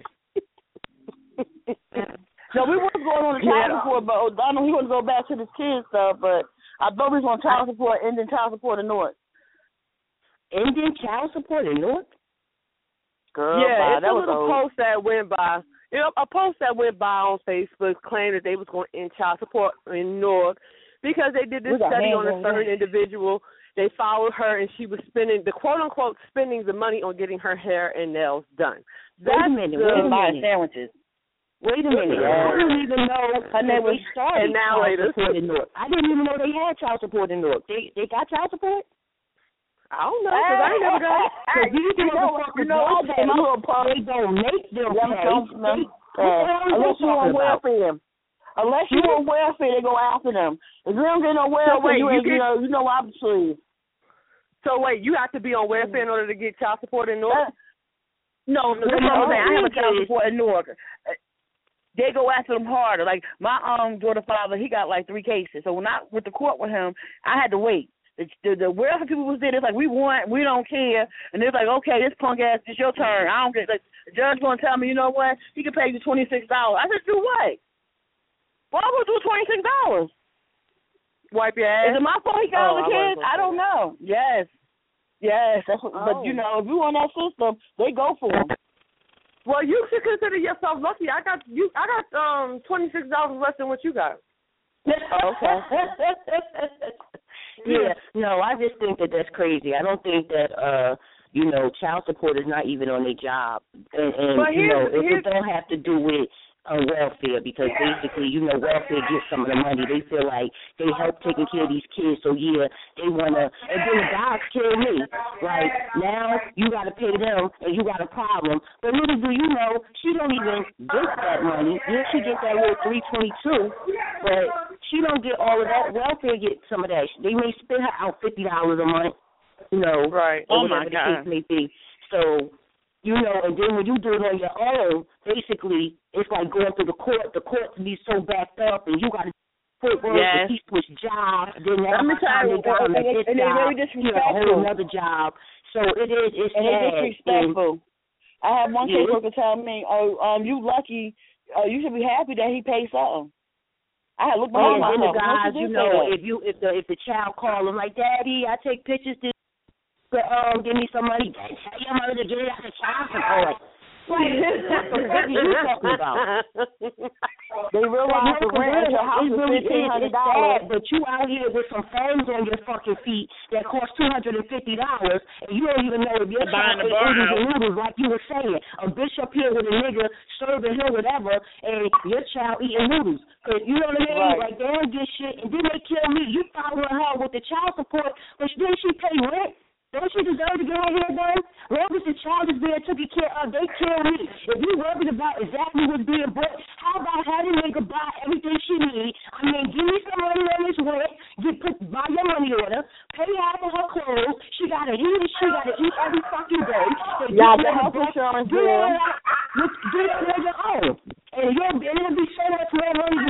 [SPEAKER 7] No, we weren't going on the child support, but I know he want to go back to the kids stuff. But I thought we was on child support, ending child support in North.
[SPEAKER 10] Ending child support in North?
[SPEAKER 7] Girl,
[SPEAKER 5] yeah, it's
[SPEAKER 7] that
[SPEAKER 5] a
[SPEAKER 7] was
[SPEAKER 5] little post that went by. You know, a post that went by on Facebook claimed that they was going to end child support in North because they did this study on a certain individual. They followed her, and she was spending the quote-unquote spending the money on getting her hair and nails done.
[SPEAKER 10] Wait a minute.
[SPEAKER 7] Sandwiches.
[SPEAKER 10] Wait a minute. I didn't even know they started child support in North. I didn't even know they had child support in North. They got child support?
[SPEAKER 5] I don't know, because I ain't never got it.
[SPEAKER 10] Because these motherfuckers they don't make them pay.
[SPEAKER 7] Unless you're on welfare. Unless you're on welfare, they go after them. If you don't get no welfare, you know obviously.
[SPEAKER 5] So wait, you have to be on welfare in order to get child support in North?
[SPEAKER 7] No, that's what I'm saying. I have a child support in North. They go after them harder. Like my daughter father, he got like 3 cases. So when I went to court with him, I had to wait. The welfare people was there. It's like we don't care, and it's like okay, this punk ass, it's your turn. I don't get. Like, the judge gonna tell me, you know what? He can pay you $26. I said, do what? Why would I do $26?
[SPEAKER 5] Wipe your ass.
[SPEAKER 7] Is it my fault he got all the kids? I don't know. Yes, that's what, but you know, if you on that system, they go for them.
[SPEAKER 5] Well, you should consider yourself lucky. I got $26 less than what you got.
[SPEAKER 10] Okay. Yeah, no, I just think that that's crazy. I don't think that, child support is not even on their job. And it don't have to do with welfare because basically, welfare gets some of the money. They feel like they help taking care of these kids, so yeah, they want to, and then the guys kill me. Like, now you got to pay them and you got a problem. But little do you know, she don't even get that money. Yeah, she gets that little $322, but she don't get all of that. Welfare get some of that. They may spend her out $50 a month,
[SPEAKER 5] right?
[SPEAKER 10] Or whatever the case may be. So, and then when you do it on your own, basically, it's like going through the court. The court can be so backed up, and you got to put work, and he switch jobs. Then every time they got him at this job, he had a whole other job. So it's
[SPEAKER 7] disrespectful. I had one caseworker tell me, you lucky, you should be happy that he paid something. I had looked behind myself.
[SPEAKER 10] And the guys, if the child call him like, Daddy, I take pictures to give me some money. Tell your mother to get it out of child support. What the fuck are you talking about?
[SPEAKER 7] They realize the rent at your house is $1,500.
[SPEAKER 10] Sad, but you out here with some phones on your fucking feet that cost $250, and you don't even know if your child ate noodles like you were saying. A bitch up here with a nigga serving her whatever, and your child eating noodles. Cause you know what I mean? Right. Like they don't get shit, and then they kill me. You following her with the child support, but then she pay rent. Don't she deserve to get her hair done? Long as the child is being taken care of, they kill me. If you worried about exactly what's being bought, how about having a nigga buy everything she needs? I mean, give me some money on this rent, buy your money order, pay half of her clothes. She got to eat and she got to eat every fucking day.
[SPEAKER 7] Y'all the health insurance bill.
[SPEAKER 10] Do it on your own. And it'll be so much more money you got to spend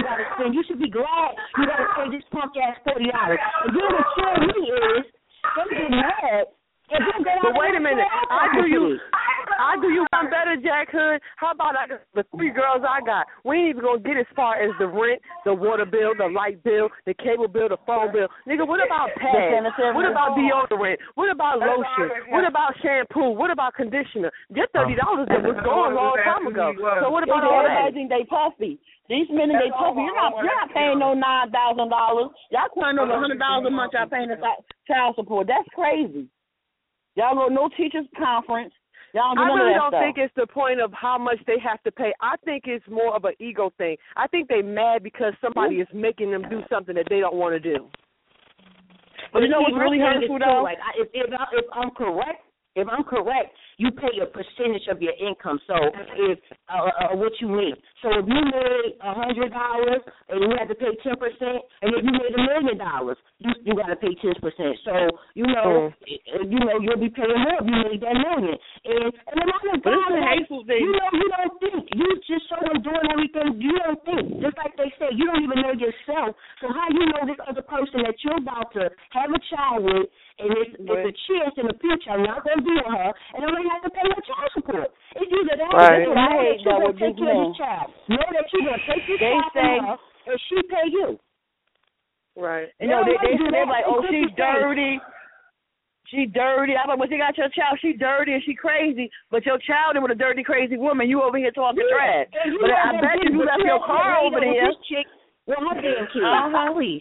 [SPEAKER 10] and you should be glad you got to pay this punk ass $40. And then what kills me is they get mad.
[SPEAKER 5] But wait a minute, I do you one better, Jack Hood. How about the 3 girls I got? We ain't even gonna get as far as the rent, the water bill, the light bill, the cable bill, the phone bill. Nigga, what about pads? What about deodorant? What about lotion? What about shampoo? What about conditioner? Your $30 that was gone a long time ago. So what about all that?
[SPEAKER 7] I think they puffy. These men they puffy. You're not paying no $9,000. Y'all claim over $100 a month. Y'all paying the child support. That's crazy. Y'all go no teachers conference. Y'all don't do
[SPEAKER 5] I really
[SPEAKER 7] none of that
[SPEAKER 5] don't
[SPEAKER 7] stuff.
[SPEAKER 5] think it's the point of how much they have to pay. I think it's more of an ego thing. I think they mad because somebody is making them do something that they don't want to do.
[SPEAKER 7] But you know what's really hurtful though?
[SPEAKER 10] Like if I'm correct, you pay a percentage of your income. So if what you make. So if you made $100 and you had to pay 10%, and if you made $1 million, you got to pay 10%. So you'll be paying more if you made that million. And a lot of times, you don't think. You just show them doing everything. You don't think. Just like they say, you don't even know yourself. So how you know this other person that you're about to have a child with, and it's a chance in the future I'm not going to be with her, and I'm going to have to pay her child support. It's either that or
[SPEAKER 7] I hate that with
[SPEAKER 10] take care of this child. Know that you're going to take this child from her, and she pay you.
[SPEAKER 5] Right.
[SPEAKER 7] You know, they're like, oh, she's dirty. She dirty. I'm like, well, you got your child. She dirty and she crazy, but your child is with a dirty, crazy woman. You over here talking trash. But I bet you left your car over there.
[SPEAKER 10] Well, her damn kid. Please.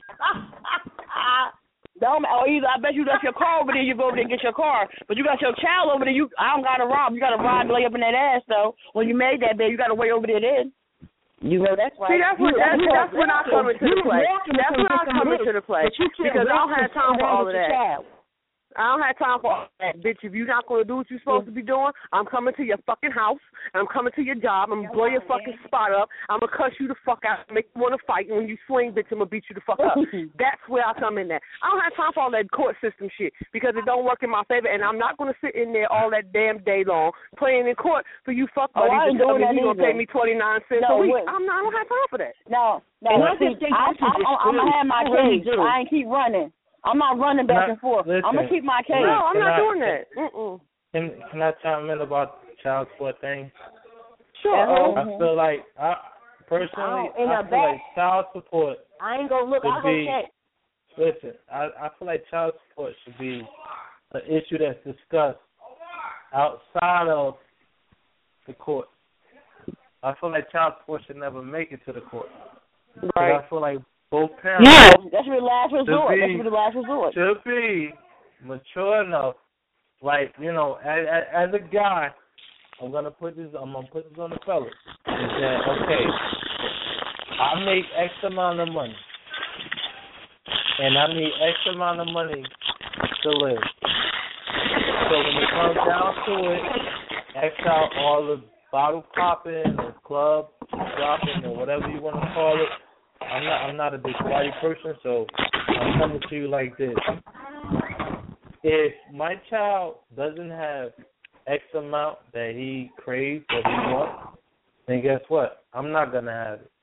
[SPEAKER 7] I bet you left your car over there. You go over there and get your car, but you got your child over there. I don't got to rob. You got to ride and lay up in that ass though. When you made that bed, you got to wait over there then. You know that's right.
[SPEAKER 5] See, that's when I come into the play. That's when I come into the play because I don't have time for all of that. I don't have time for all that, bitch. If you're not going to do what you're supposed to be doing, I'm coming to your fucking house. I'm coming to your job. I'm going to blow your fucking spot up. I'm going to cuss you the fuck out, make you want to fight. And when you swing, bitch, I'm going to beat you the fuck up. That's where I come in at. I don't have time for all that court system shit because it don't work in my favor. And I'm not going to sit in there all that damn day long playing in court for you fuck buddies. You're going to pay me 29 cents a week. I don't have time for that.
[SPEAKER 7] No. I'm going to have my case. I ain't keep running. I'm not running back and forth.
[SPEAKER 6] Listen,
[SPEAKER 7] I'm going to keep my case.
[SPEAKER 5] No, I'm not doing that.
[SPEAKER 6] Can I chime in about the child support thing?
[SPEAKER 5] Sure.
[SPEAKER 6] I feel like, personally, I feel like child support
[SPEAKER 10] I ain't going to look. I'm going to check.
[SPEAKER 6] Listen, I feel like child support should be an issue that's discussed outside of the court. I feel like child support should never make it to the court.
[SPEAKER 5] Right.
[SPEAKER 6] I feel like both parents
[SPEAKER 7] that's your last resort.
[SPEAKER 6] Should be mature enough, like, you know, as a guy, I'm gonna put this on the fellas. Is that okay? I make X amount of money, and I need X amount of money to live. So when it comes down to it, X out all the bottle popping or club dropping or whatever you want to call it. I'm not a big party person, so I'm coming to you like this. If my child doesn't have X amount that he craves or he wants, then guess what? I'm not going to have it.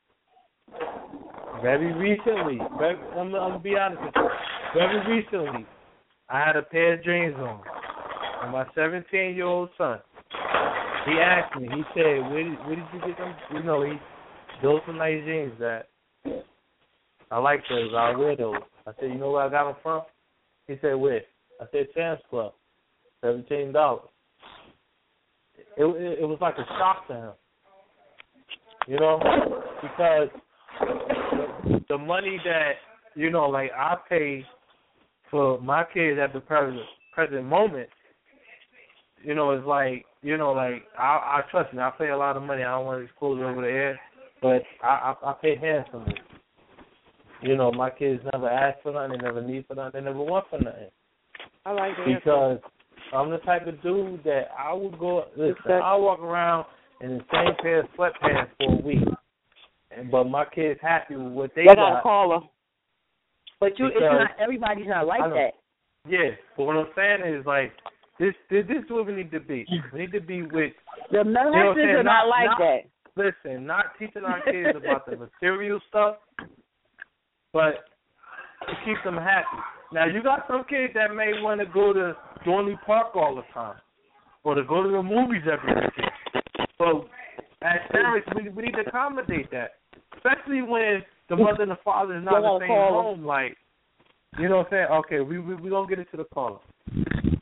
[SPEAKER 6] Very recently, I'm going to be honest with you. Very recently, I had a pair of jeans on. And my 17-year-old son, he asked me, he said, where did you get them? You know, those are nice jeans, Dad. I like those. I wear those. I said, you know where I got them from? He said, where? I said, Sam's Club. $17. It was like a shock to him. You know? Because the money that, you know, like I pay for my kids at the present moment, you know, it's like, you know, like I trust me, I pay a lot of money. I don't want to disclose it over the air. But I pay handsomely. You know, my kids never ask for nothing, they never need for nothing, they never want for nothing.
[SPEAKER 5] I like that.
[SPEAKER 6] Because I'm the type of dude that I would go, listen, I'll walk around in the same pair of sweatpants for a week. But my kids happy with what they got.
[SPEAKER 7] Got a caller.
[SPEAKER 10] But it's not, everybody's not like that.
[SPEAKER 6] Yeah, but what I'm saying is, like, this is what we need to be. We need to be with...
[SPEAKER 7] The Mexicans are not like that.
[SPEAKER 6] listen, not teaching our kids about the material stuff, but to keep them happy. Now, you got some kids that may want to go to Dorney Park all the time or to go to the movies every weekend. So, as parents, we need to accommodate that, especially when the mother and the father is not in the same home. Like, you know what I'm saying? Okay, we going to get into the caller.
[SPEAKER 7] He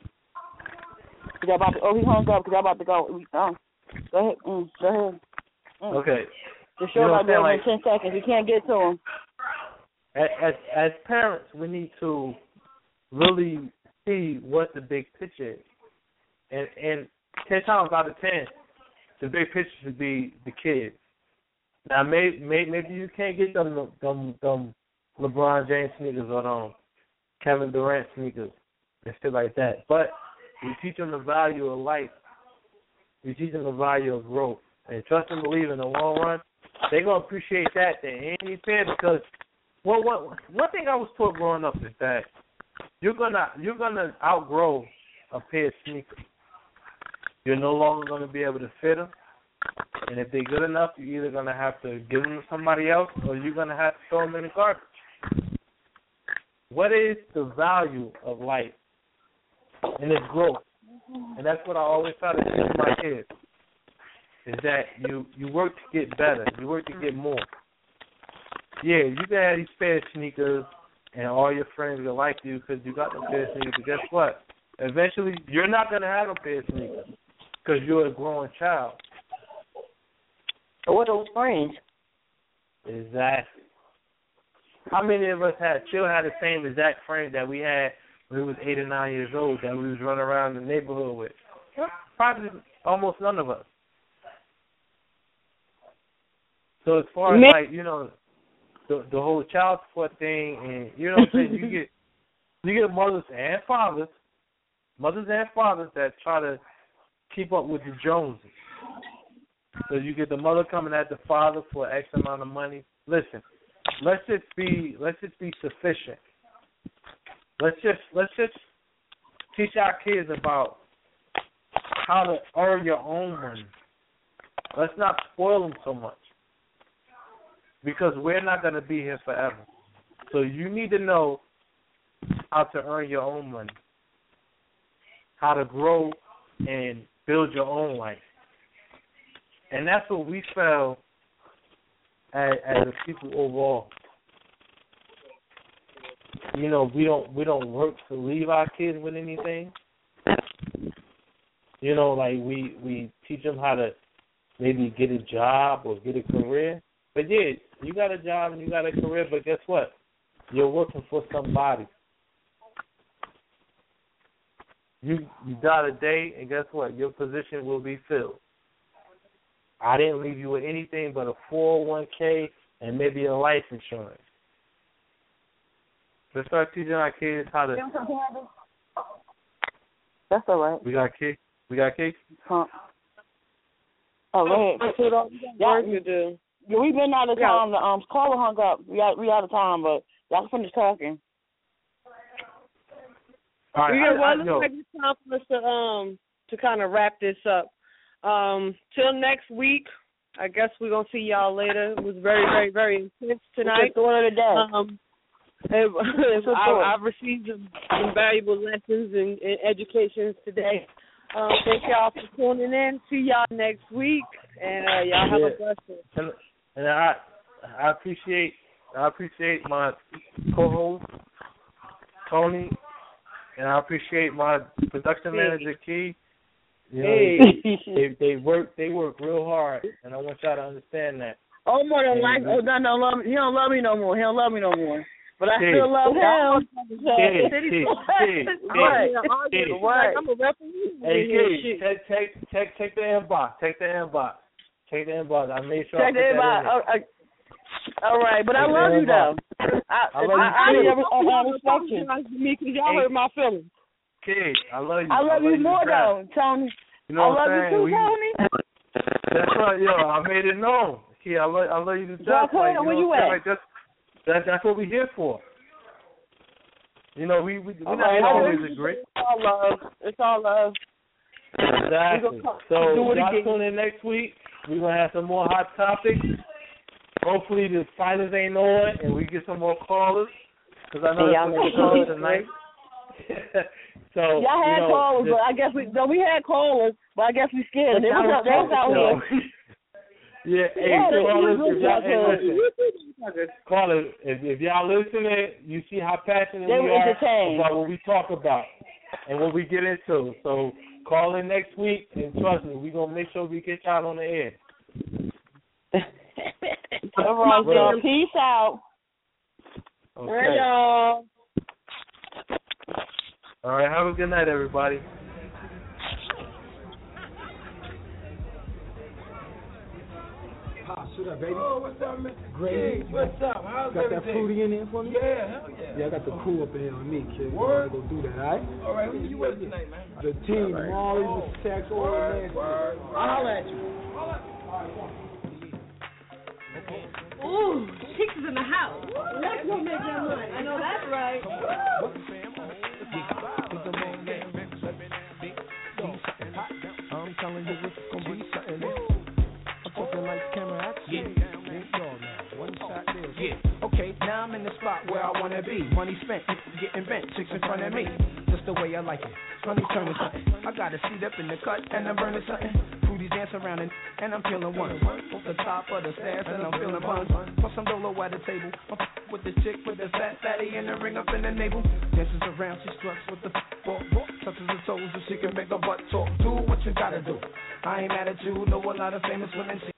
[SPEAKER 7] hung up because I'm about to go. Go ahead. Go ahead.
[SPEAKER 6] Okay.
[SPEAKER 7] The show about there in 10 seconds. You can't get to him.
[SPEAKER 6] As parents, we need to really see what the big picture is. And 10 times out of 10, the big picture should be the kids. Now, maybe you can't get them LeBron James sneakers or them Kevin Durant sneakers and shit like that. But we teach them the value of life. We teach them the value of growth. And trust and believe in the long run, they're going to appreciate that than any parent because one thing I was taught growing up is that you're gonna outgrow a pair of sneakers. You're no longer going to be able to fit them. And if they're good enough, you're either going to have to give them to somebody else or you're going to have to throw them in the garbage. What is the value of life and its growth? And that's what I always try to teach my kids, is that you work to get better. You work to get more. Yeah, you can have these pair of sneakers and all your friends will like you because you got the pair of sneakers. But guess what? Eventually, you're not going to have a pair of sneakers because you're a growing child.
[SPEAKER 7] So what are those friends?
[SPEAKER 6] Exactly. How many of us still had the same exact friends that we had when we was 8 or 9 years old that we was running around the neighborhood with? Probably almost none of us. So as far as like, you know, the whole child support thing, and you know what I'm saying, you get mothers and fathers that try to keep up with the Joneses. So you get the mother coming at the father for X amount of money. Listen, let's just be sufficient. Let's just teach our kids about how to earn your own money. Let's not spoil them so much, because we're not going to be here forever. So you need to know how to earn your own money, how to grow and build your own life. And that's what we felt as a people overall. You know, we don't work to leave our kids with anything. You know, like we teach them how to maybe get a job or get a career. But yeah, you got a job and you got a career, but guess what? You're working for somebody. You got a day, and guess what? Your position will be filled. I didn't leave you with anything but a 401k and maybe a life insurance. Let's start teaching our kids how to.
[SPEAKER 7] That's all right.
[SPEAKER 6] We got cake.
[SPEAKER 7] Huh. Oh, go ahead. Y'all
[SPEAKER 5] you do.
[SPEAKER 7] Yeah, we've been out of time. The caller hung up. We out of time, but y'all can finish talking.
[SPEAKER 6] All right.
[SPEAKER 5] Looks like it's time for us to kind of wrap this up. Till next week, I guess we're going to see y'all later. It was very, very, very intense tonight. I've received some valuable lessons and educations today. Thank y'all for tuning in. See y'all next week, and y'all have a blessing.
[SPEAKER 6] And I appreciate my co-host Tony, and I appreciate my production manager Key. You know, they work real hard, and I want y'all to understand that.
[SPEAKER 7] Omar don't like. Oh, no, love me. He don't love me no more. He don't love me no more. But I still love him.
[SPEAKER 5] I'm a referee.
[SPEAKER 6] Hey, check the inbox. Check the inbox. I made sure. Check the inbox.
[SPEAKER 7] All right, but I love you though. I respect you.
[SPEAKER 5] Because y'all hurt my feelings.
[SPEAKER 6] Kid, I love you.
[SPEAKER 7] I love you more though, Tony.
[SPEAKER 6] You know what
[SPEAKER 7] I'm saying? I love you too, Tony.
[SPEAKER 6] That's right, yo. I made it known. Kid, I love you to death.
[SPEAKER 7] Where you at?
[SPEAKER 6] Like that's what we're here for. You know, we're not always agree.
[SPEAKER 5] It's all love.
[SPEAKER 6] Exactly. So y'all tune in next week. we're going to have some more hot topics. Hopefully the finals ain't on and we get some more callers because I know there's some callers tonight. So
[SPEAKER 7] y'all had callers, but I guess we had callers, but I guess we scared. They was out here.
[SPEAKER 6] Yeah, callers, if y'all listening, you see how passionate we are about what we talk about and what we get into. So call in next week, and trust me, we're going to make sure we get y'all on the air.
[SPEAKER 7] All right, y'all. Peace out.
[SPEAKER 6] Okay.
[SPEAKER 7] All right, y'all.
[SPEAKER 6] All right, have a good night, everybody.
[SPEAKER 11] What up, baby?
[SPEAKER 12] Oh, what's up, Mr.
[SPEAKER 11] Great.
[SPEAKER 12] What's up? How's
[SPEAKER 11] got
[SPEAKER 12] everything?
[SPEAKER 11] Got that fruity in there for me?
[SPEAKER 12] Yeah, hell yeah.
[SPEAKER 11] Yeah, I got the crew up in here with me, kid.
[SPEAKER 12] Word?
[SPEAKER 11] We're going to go do that, all right?
[SPEAKER 12] All right, who you with tonight, man?
[SPEAKER 11] The team, Marley, Mr. Tex, all the man.
[SPEAKER 12] Word.
[SPEAKER 11] I'll holler at you.
[SPEAKER 13] Ooh, chicks in the house. Let's go make that money. I know that's right.
[SPEAKER 11] I'm telling you it's gonna be something. I'm talking like camera action. One shot there. Yeah. Okay, now I'm in the spot where I wanna be. Money spent, getting bent, chicks in front of me. Just the way I like it. Funny turn with something. I got a seat up in the cut and I'm burning something. Fruities dance around and I'm feeling one. Off the top of the stairs and I'm feeling buns. Plus some dolo at the table. I'm with the chick with the fat fatty and the ring up in the navel. Dances around, she struts with the walk. Touches her toes so she can make her butt talk. Do what you gotta do. I ain't mad at you. Know a lot of famous women.